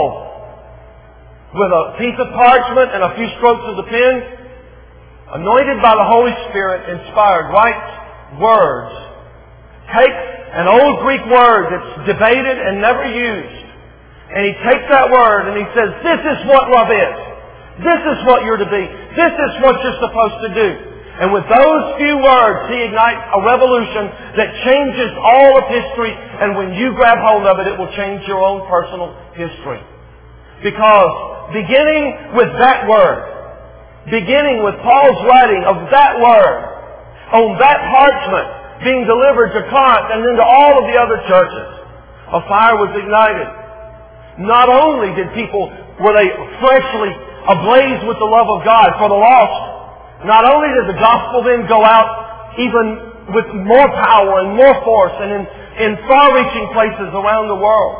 with a piece of parchment and a few strokes of the pen, anointed by the Holy Spirit, inspired, writes words. Takes an old Greek word that's debated and never used, and he takes that word and he says, this is what love is. This is what you're to be. This is what you're supposed to do. And with those few words, he ignites a revolution that changes all of history, and when you grab hold of it, it will change your own personal history. Because beginning with that word, beginning with Paul's writing of that word, on that parchment being delivered to Corinth and then to all of the other churches, a fire was ignited. Not only did people, were they freshly ablaze with the love of God for the lost, not only did the gospel then go out even with more power and more force and in, in far-reaching places around the world,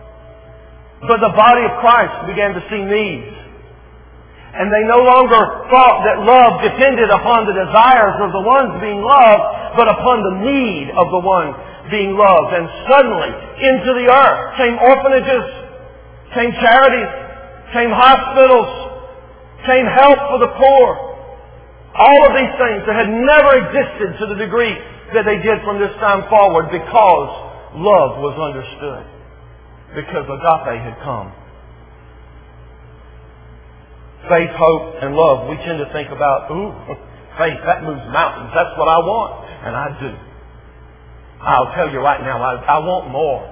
but the body of Christ began to see needs. And they no longer thought that love depended upon the desires of the ones being loved, but upon the need of the one being loved. And suddenly, into the earth came orphanages, came charities, came hospitals, came help for the poor. All of these things that had never existed to the degree that they did from this time forward, because love was understood. Because agape had come. Faith, hope, and love, we tend to think about, ooh, faith, that moves mountains. That's what I want. And I do. I'll tell you right now, I, I want more.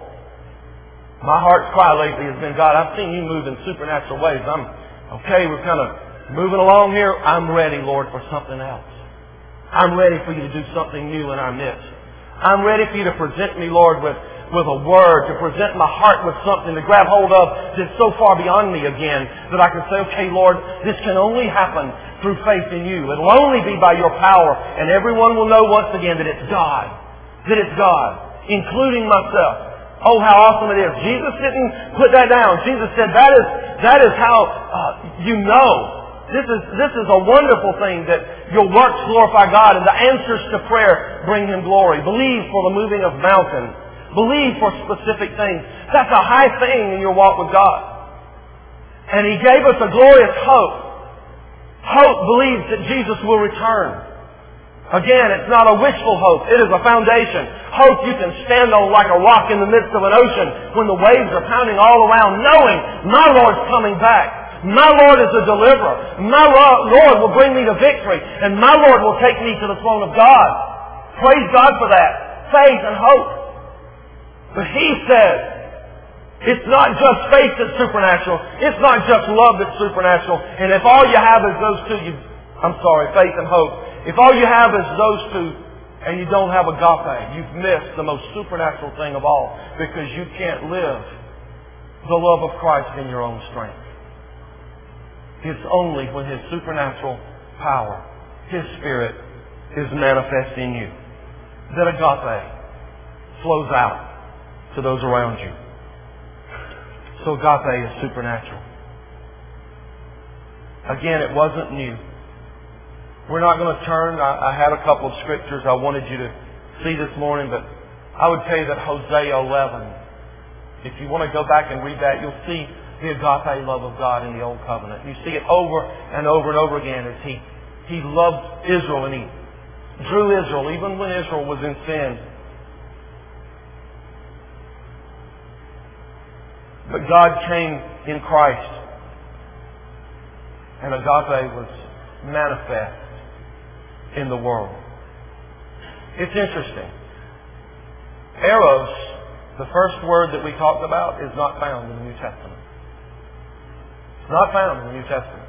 My heart's cry lately has been, God, I've seen you move in supernatural ways. I'm, okay, we're kind of moving along here. I'm ready, Lord, for something else. I'm ready for you to do something new in our midst. I'm ready for you to present me, Lord, with with a word, to present my heart with something to grab hold of that's so far beyond me again that I can say, okay, Lord, this can only happen through faith in you. It'll only be by your power. And everyone will know once again that it's God. That it's God, including myself. Oh, how awesome it is. Jesus didn't put that down. Jesus said that is, that is how uh, you know. This is, this is a wonderful thing that your works glorify God and the answers to prayer bring Him glory. Believe for the moving of mountains. Believe for specific things. That's a high thing in your walk with God. And He gave us a glorious hope. Hope believes that Jesus will return. Again, it's not a wishful hope. It is a foundation. Hope you can stand on like a rock in the midst of an ocean when the waves are pounding all around, knowing my Lord's coming back. My Lord is a deliverer. My Lord will bring me to victory. And my Lord will take me to the throne of God. Praise God for that. Faith and hope. But He says, it's not just faith that's supernatural. It's not just love that's supernatural. And if all you have is those two, you, I'm sorry, faith and hope. If all you have is those two and you don't have agape, you've missed the most supernatural thing of all, because you can't live the love of Christ in your own strength. It's only when His supernatural power, His Spirit, is manifest in you that agape flows out to those around you. So agape is supernatural. Again, it wasn't new. We're not going to turn. I, I had a couple of scriptures I wanted you to see this morning, but I would tell you that Hosea eleven, if you want to go back and read that, you'll see the agape love of God in the Old Covenant. You see it over and over and over again as He, he loved Israel and He drew Israel even when Israel was in sin. But God came in Christ, and agape was manifest in the world. It's interesting. Eros, the first word that we talked about, is not found in the New Testament. It's not found in the New Testament.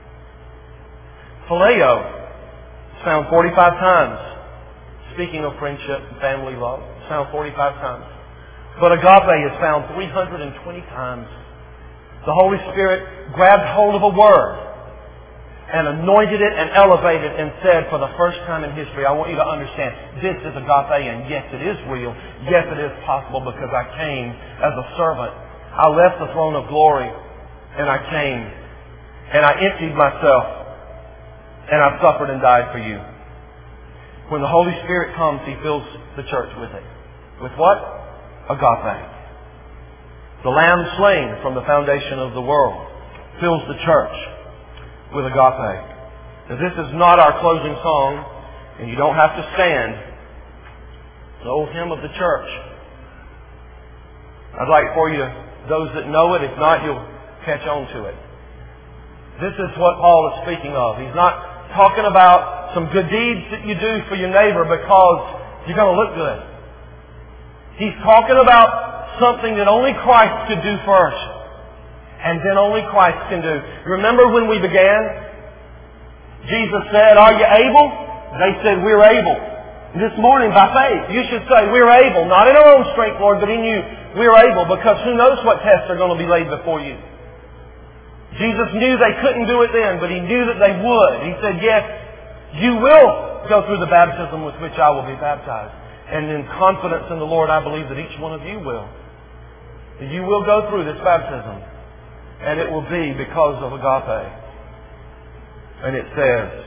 Phileo is found forty-five times. Speaking of friendship and family love, it's found forty-five times. But agape is found three hundred twenty times. The Holy Spirit grabbed hold of a word and anointed it and elevated it and said, for the first time in history, I want you to understand, this is agape, and yes, it is real. Yes, it is possible, because I came as a servant. I left the throne of glory, and I came, and I emptied myself, and I suffered and died for you. When the Holy Spirit comes, He fills the church with it. With what? Agape. The Lamb slain from the foundation of the world fills the church with agape. Now, this is not our closing song, and you don't have to stand. The old hymn of the church. I'd like for you to, those that know it, if not, you'll catch on to it. This is what Paul is speaking of. He's not talking about some good deeds that you do for your neighbor because you're going to look good. He's talking about something that only Christ could do first. And then only Christ can do. Remember when we began? Jesus said, are you able? They said, we're able. This morning, by faith, you should say, we're able. Not in our own strength, Lord, but in you. We're able, because who knows what tests are going to be laid before you. Jesus knew they couldn't do it then, but He knew that they would. He said, yes, you will go through the baptism with which I will be baptized. And in confidence in the Lord, I believe that each one of you will. That you will go through this baptism. And it will be because of agape. And it says,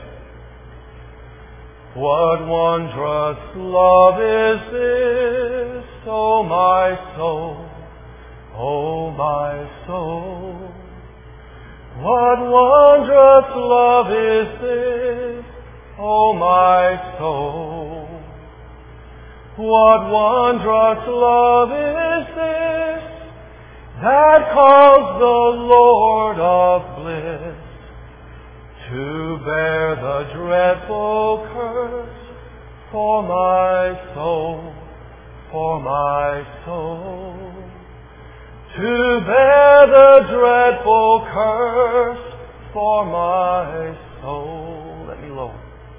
what wondrous love is this, O my soul, O my soul. What wondrous love is this, O my soul. What wondrous love is this, that calls the Lord of bliss to bear the dreadful curse for my soul, for my soul. To bear the dreadful curse for my soul. Let me lower.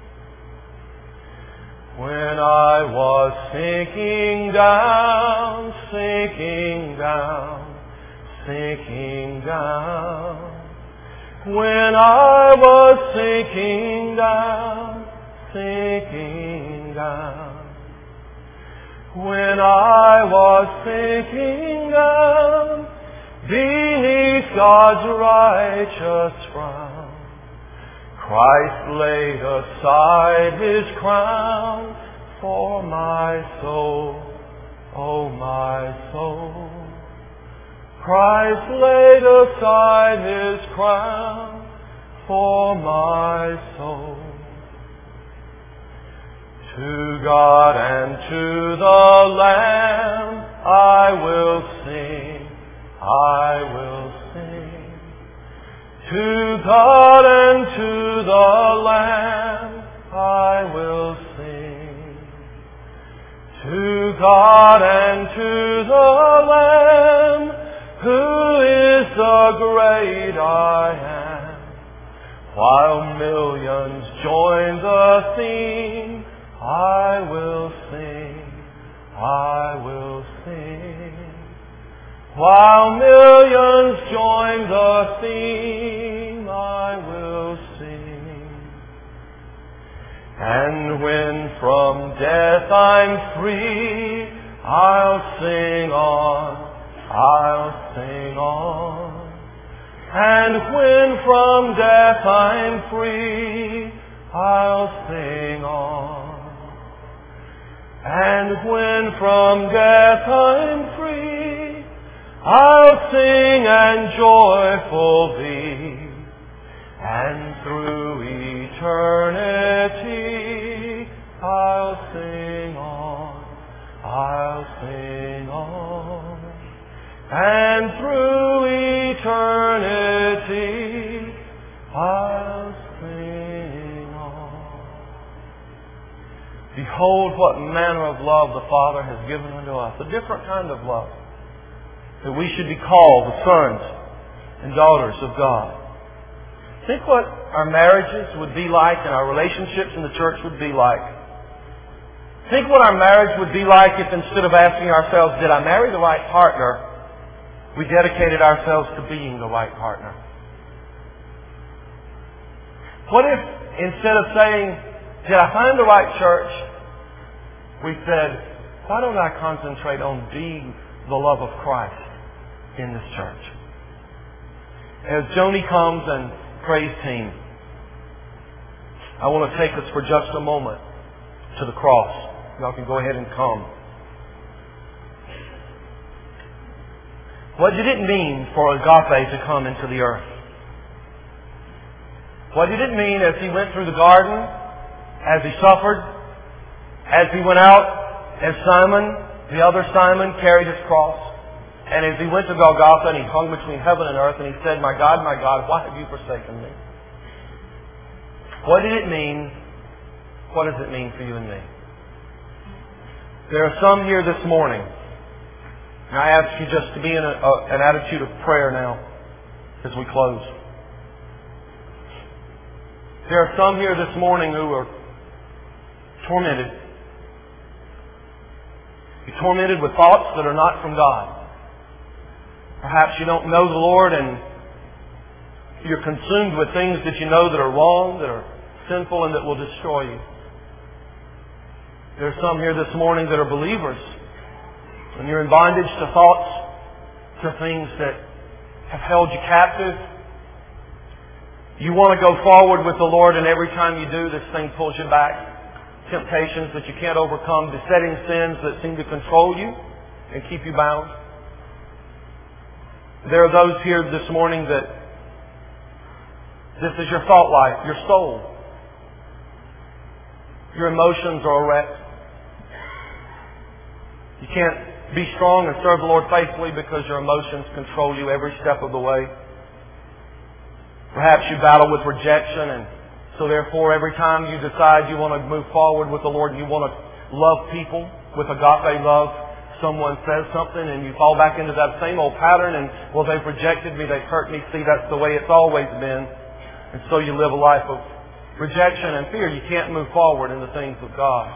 When I was sinking down, sinking down, sinking down. When I was sinking down, sinking down. When I was sinking down beneath God's righteous frown, Christ laid aside His crown for my soul, oh my soul. Christ laid aside His crown for my soul. To God and to the Lamb I will sing, I will sing. To God and to the Lamb I will sing. To God and to the Lamb, who is the great I am. While millions join the theme, I will sing, I will sing. While millions join the theme, I will sing. And when from death I'm free, I'll sing on, I'll sing on. And when from death I'm free, I'll sing on. And when from death I'm free, I'll sing and joyful be. And through eternity, I'll sing on, I'll sing on. And through eternity, I'll sing on. Behold what manner of love the Father has given unto us. A different kind of love. That we should be called the sons and daughters of God. Think what our marriages would be like and our relationships in the church would be like. Think what our marriage would be like if instead of asking ourselves, did I marry the right partner, we dedicated ourselves to being the right partner. What if instead of saying, did I find the right church, we said, why don't I concentrate on being the love of Christ in this church? As Joni comes and praise team, I want to take us for just a moment to the cross. Y'all can go ahead and come. What did it mean for agape to come into the earth? What did it mean as He went through the garden, as He suffered, as He went out, as Simon, the other Simon, carried His cross, and as He went to Golgotha and He hung between heaven and earth and He said, my God, my God, why have you forsaken me? What did it mean? What does it mean for you and me? There are some here this morning, and I ask you just to be in a, a, an attitude of prayer now as we close. There are some here this morning who are tormented. You're tormented with thoughts that are not from God. Perhaps you don't know the Lord and you're consumed with things that you know that are wrong, that are sinful, and that will destroy you. There are some here this morning that are believers, and you're in bondage to thoughts, to things that have held you captive. You want to go forward with the Lord, and every time you do, this thing pulls you back. Temptations that you can't overcome, besetting sins that seem to control you and keep you bound. There are those here this morning that this is your thought life, your soul. Your emotions are a wreck. You can't be strong and serve the Lord faithfully because your emotions control you every step of the way. Perhaps you battle with rejection, and so therefore every time you decide you want to move forward with the Lord and you want to love people with agape love, someone says something and you fall back into that same old pattern and, well, they've rejected me, they've hurt me, see, that's the way it's always been. And so you live a life of rejection and fear. You can't move forward in the things of God.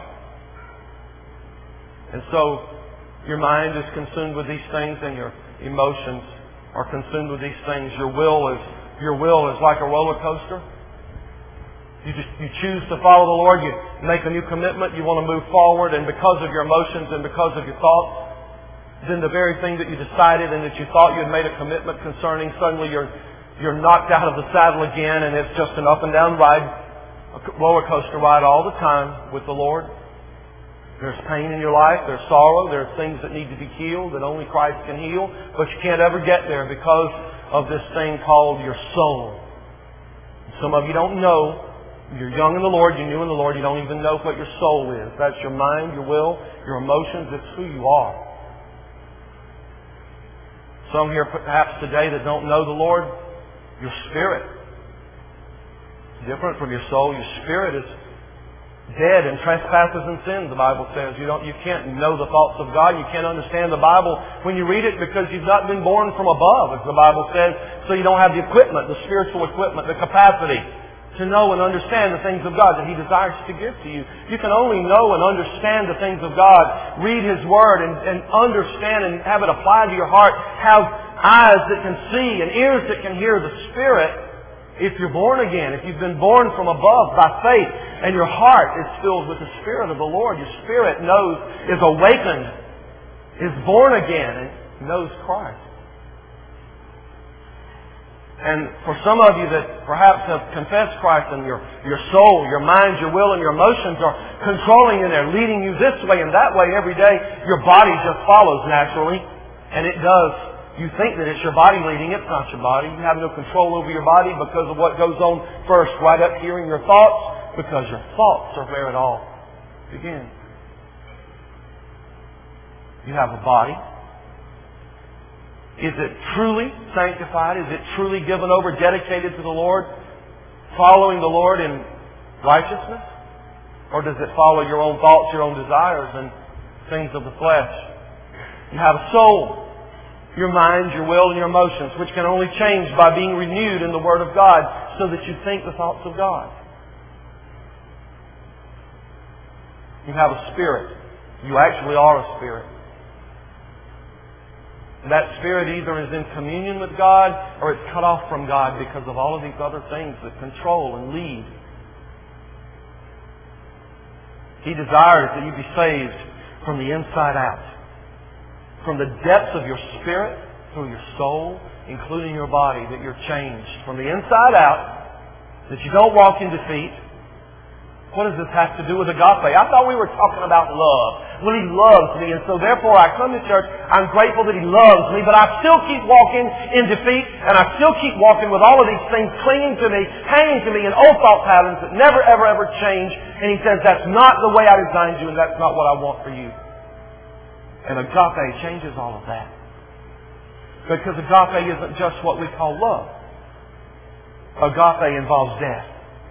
And so your mind is consumed with these things and your emotions are consumed with these things. Your will is your will is like a roller coaster. You just you choose to follow the Lord. You make a new commitment. You want to move forward, and because of your emotions and because of your thoughts, then the very thing that you decided and that you thought you had made a commitment concerning, suddenly you're you're knocked out of the saddle again, and it's just an up and down ride, a roller coaster ride all the time with the Lord. There's pain in your life. There's sorrow. There's things that need to be healed that only Christ can heal, but you can't ever get there because of this thing called your soul. Some of you don't know. You're young in the Lord, you're new in the Lord, you don't even know what your soul is. That's your mind, your will, your emotions, it's who you are. Some here perhaps today that don't know the Lord, your spirit is different from your soul. Your spirit is dead in trespasses and sins, the Bible says. You don't, you can't know the thoughts of God, you can't understand the Bible when you read it because you've not been born from above, as the Bible says, so you don't have the equipment, the spiritual equipment, the capacity to know and understand the things of God that He desires to give to you. You can only know and understand the things of God, read His Word and, and understand and have it applied to your heart, have eyes that can see and ears that can hear the Spirit if you're born again, if you've been born from above by faith and your heart is filled with the Spirit of the Lord. Your spirit knows, is awakened, is born again and knows Christ. And for some of you that perhaps have confessed Christ and your, your soul, your mind, your will, and your emotions are controlling you, they're leading you this way and that way every day, your body just follows naturally. And it does. You think that it's your body leading. It's not your body. You have no control over your body because of what goes on first right up here in your thoughts, because your thoughts are where it all begins. You have a body. Is it truly sanctified? Is it truly given over, dedicated to the Lord, following the Lord in righteousness? Or does it follow your own thoughts, your own desires, and things of the flesh? You have a soul, your mind, your will, and your emotions, which can only change by being renewed in the Word of God so that you think the thoughts of God. You have a spirit. You actually are a spirit. That spirit either is in communion with God or it's cut off from God because of all of these other things that control and lead. He desires that you be saved from the inside out. From the depths of your spirit, through your soul, including your body, that you're changed. From the inside out, that you don't walk in defeat. What does this have to do with agape? I thought we were talking about love. Well, He loves me, and so therefore I come to church. I'm grateful that He loves me, but I still keep walking in defeat, and I still keep walking with all of these things clinging to me, hanging to me in old thought patterns that never, ever, ever change. And He says, that's not the way I designed you, and that's not what I want for you. And agape changes all of that. Because agape isn't just what we call love. Agape involves death.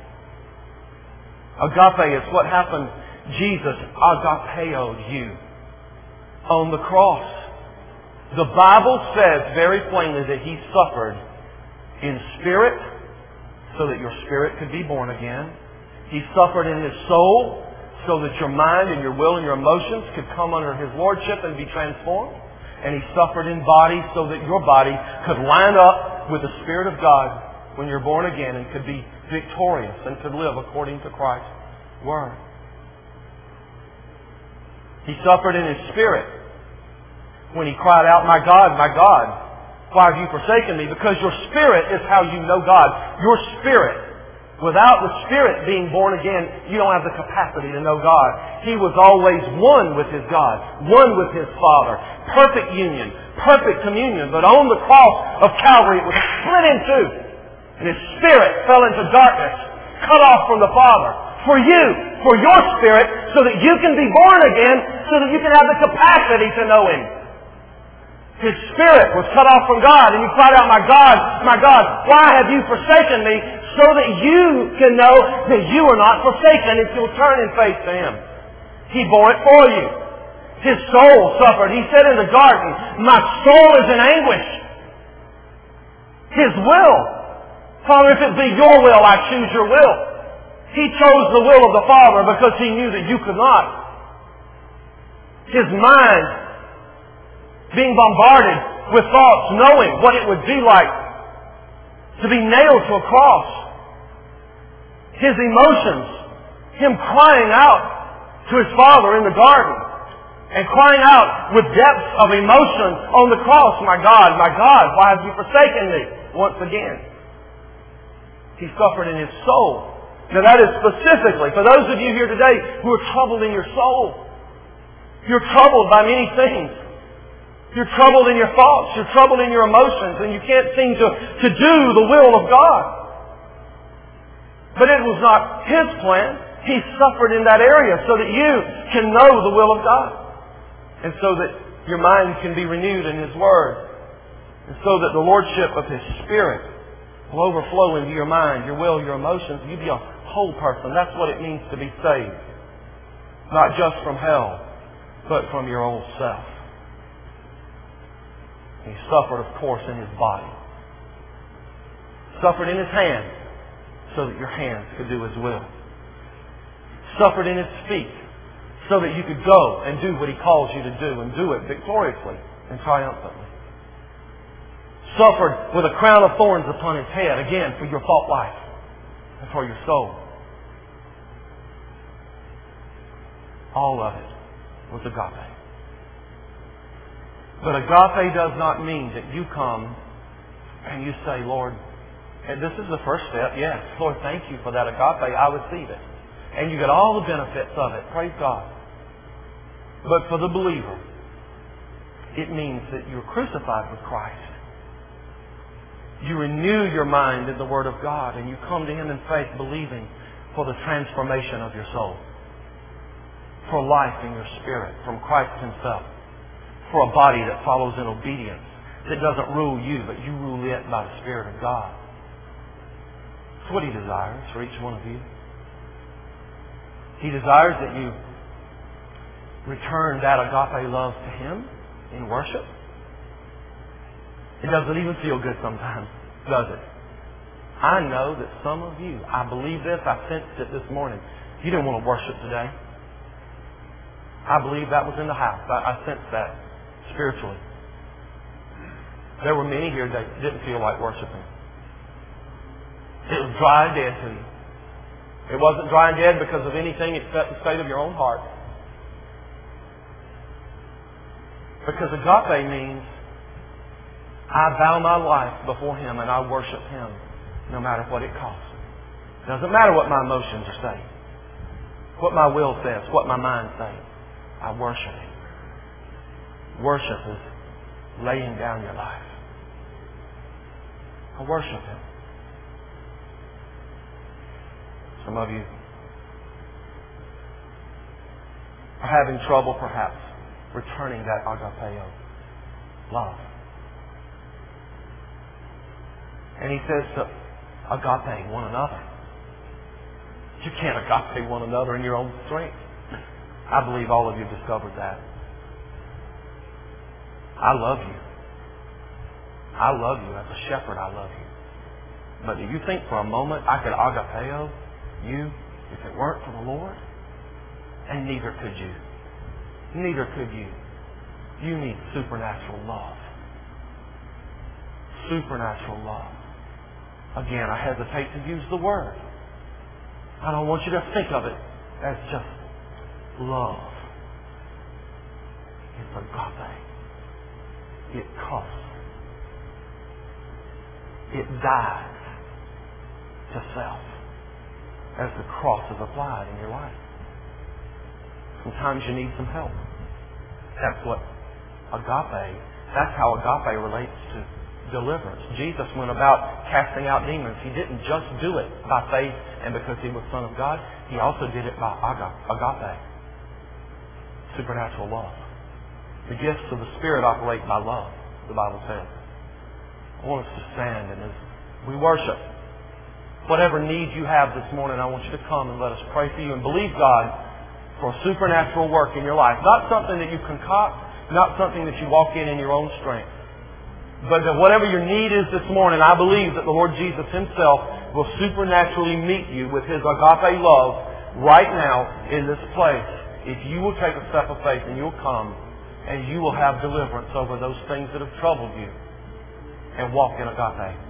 Agape is what happened. Jesus agapeoed you on the cross. The Bible says very plainly that He suffered in spirit so that your spirit could be born again. He suffered in His soul so that your mind and your will and your emotions could come under His lordship and be transformed. And He suffered in body so that your body could line up with the Spirit of God when you're born again and could be victorious and could live according to Christ's Word. He suffered in His spirit when He cried out, my God, my God, why have you forsaken me? Because your spirit is how you know God. Your spirit. Without the Spirit being born again, you don't have the capacity to know God. He was always one with His God, one with His Father. Perfect union, perfect communion. But on the cross of Calvary, it was split in two. And His Spirit fell into darkness, cut off from the Father. For you, for your spirit, so that you can be born again, so that you can have the capacity to know Him. His Spirit was cut off from God, and you cried out, my God, my God, why have you forsaken me? So that you can know that you are not forsaken if you'll turn in faith to Him. He bore it for you. His soul suffered. He said in the garden, my soul is in anguish. His will. Father, if it be your will, I choose your will. He chose the will of the Father because He knew that you could not. His mind being bombarded with thoughts, knowing what it would be like to be nailed to a cross. His emotions, Him crying out to His Father in the garden and crying out with depths of emotion on the cross, my God, my God, why have you forsaken me? Once again. He suffered in His soul. Now that is specifically for those of you here today who are troubled in your soul. You're troubled by many things. You're troubled in your thoughts. You're troubled in your emotions. And you can't seem to, to do the will of God. But it was not His plan. He suffered in that area so that you can know the will of God. And so that your mind can be renewed in His Word. And so that the Lordship of His Spirit will overflow into your mind, your will, your emotions. You be a whole person. That's what it means to be saved. Not just from hell, but from your old self. He suffered, of course, in His body. Suffered in His hands so that your hands could do His will. Suffered in His feet so that you could go and do what He calls you to do and do it victoriously and triumphantly. Suffered with a crown of thorns upon His head, again, for your thought life and for your soul. All of it was agape. But agape does not mean that you come and you say, Lord, And this is the first step, yes. Lord, thank you for that agape. I receive it. And you get all the benefits of it. Praise God. But for the believer, it means that you're crucified with Christ. You renew your mind in the Word of God, and you come to Him in faith, believing for the transformation of your soul, for life in your spirit from Christ Himself, for a body that follows in obedience, that doesn't rule you, but you rule it by the Spirit of God. That's what He desires for each one of you. He desires that you return that agape love to Him in worship. It doesn't even feel good sometimes, does it? I know that some of you, I believe this, I sensed it this morning, you didn't want to worship today. I believe that was in the house. I, I sensed that spiritually. There were many here that didn't feel like worshiping. It was dry and dead to you. It wasn't dry and dead because of anything except the state of your own heart. Because agape means I bow my life before Him and I worship Him no matter what it costs. It doesn't matter what my emotions are saying, what my will says, what my mind says. I worship Him. Worship is laying down your life. I worship Him. Some of you are having trouble perhaps returning that agapeo love. And He says to agape one another. You can't agape one another in your own strength. I believe all of you discovered that. I love you. I love you. As a shepherd, I love you. But do you think for a moment I could agapeo you if it weren't for the Lord? And neither could you. Neither could you. You need supernatural love. Supernatural love. Again, I hesitate to use the word. I don't want you to think of it as just love. It's agape. It costs. It dies to self as the cross is applied in your life. Sometimes you need some help. That's what agape, that's how agape relates to deliverance. Jesus went about casting out demons. He didn't just do it by faith and because He was Son of God. He also did it by agape, supernatural love. The gifts of the Spirit operate by love, the Bible says. I want us to stand and as we worship, whatever need you have this morning, I want you to come and let us pray for you and believe God for a supernatural work in your life. Not something that you concoct, not something that you walk in in your own strength. But that whatever your need is this morning, I believe that the Lord Jesus Himself will supernaturally meet you with His agape love right now in this place. If you will take a step of faith and you'll come and you will have deliverance over those things that have troubled you and walk in agape.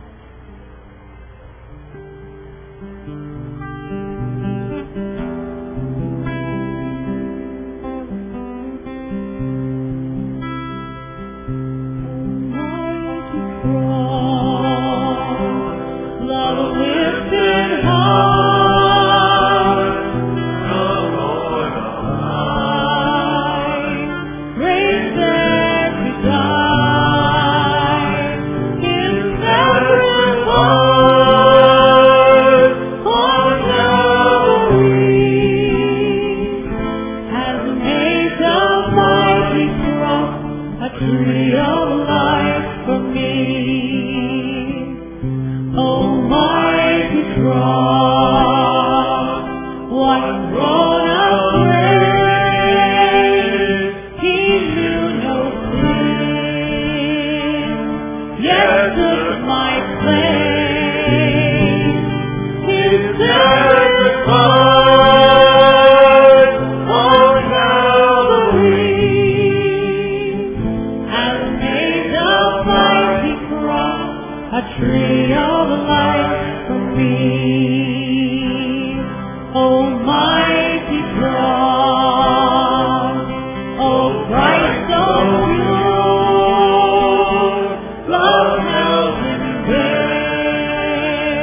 Love held in vain.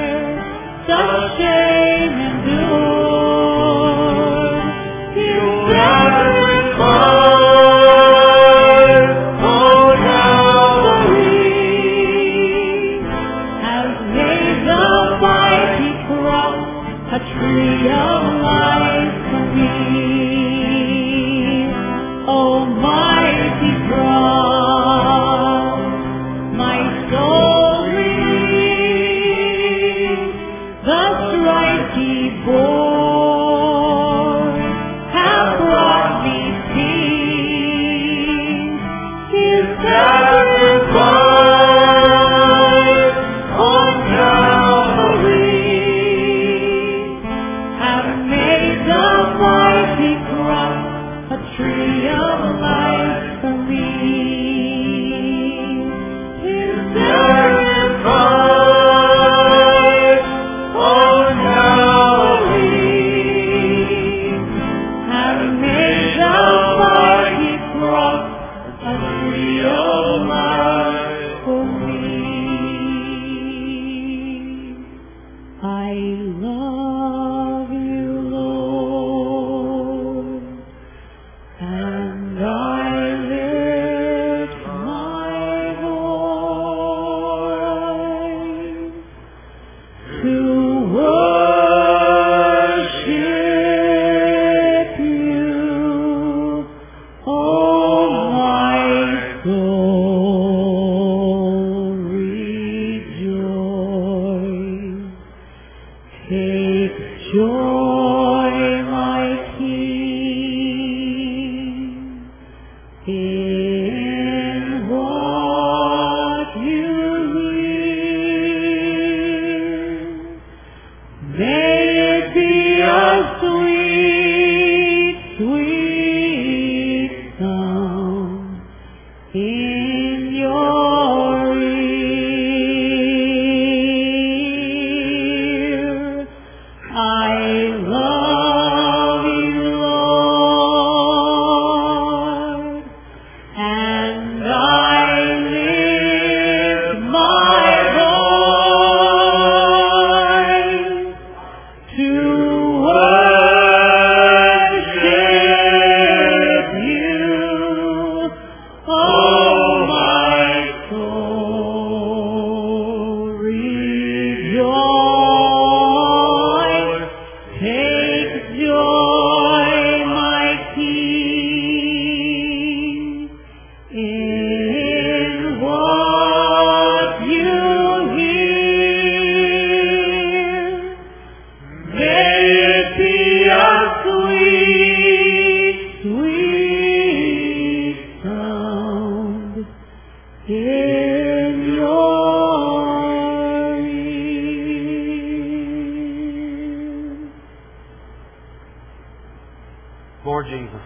a tree of life for me. Almighty cross, my soul relieves, the strife He bore have brought me peace. His sacrifice on Calvary have made the mighty cross a tree of life for me. His sacrifice on Calvary have made the mighty cross a tree of life for me. I love you, Lord, and I lift my voice to worship you, oh my soul, rejoice. Take joy, my King, in what you hear. May it be a sweet, sweet sound in your ear. I love you, Lord, and I lift my voice to worship you, oh my soul, rejoice. Take joy, my King, in what you hear. May it be a sweet, sweet sound in your ear. Lord Jesus,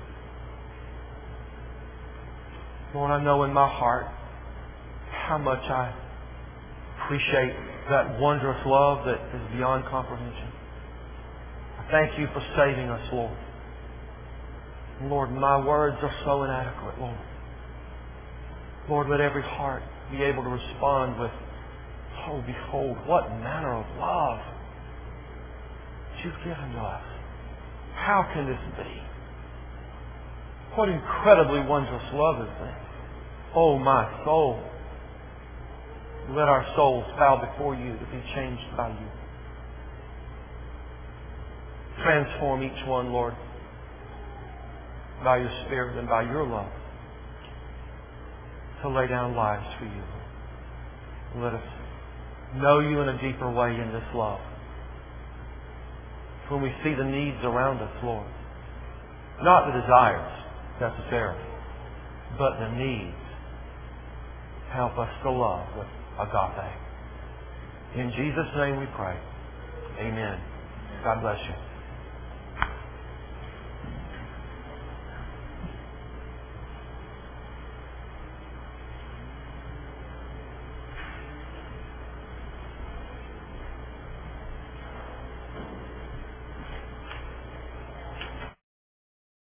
Lord, I know in my heart how much I appreciate that wondrous love that is beyond comprehension. I thank you for saving us, Lord. Lord, my words are so inadequate, Lord. Lord, let every heart be able to respond with, oh, behold, what manner of love that you've given to us. How can this be? What incredibly wondrous love is this? Oh, my soul. Let our souls bow before you to be changed by you. Transform each one, Lord, by your Spirit and by your love to lay down lives for you. Let us know you in a deeper way in this love. When we see the needs around us, Lord, not the desires necessarily, but the needs, help us to love with agape. In Jesus' name we pray. Amen. God bless you.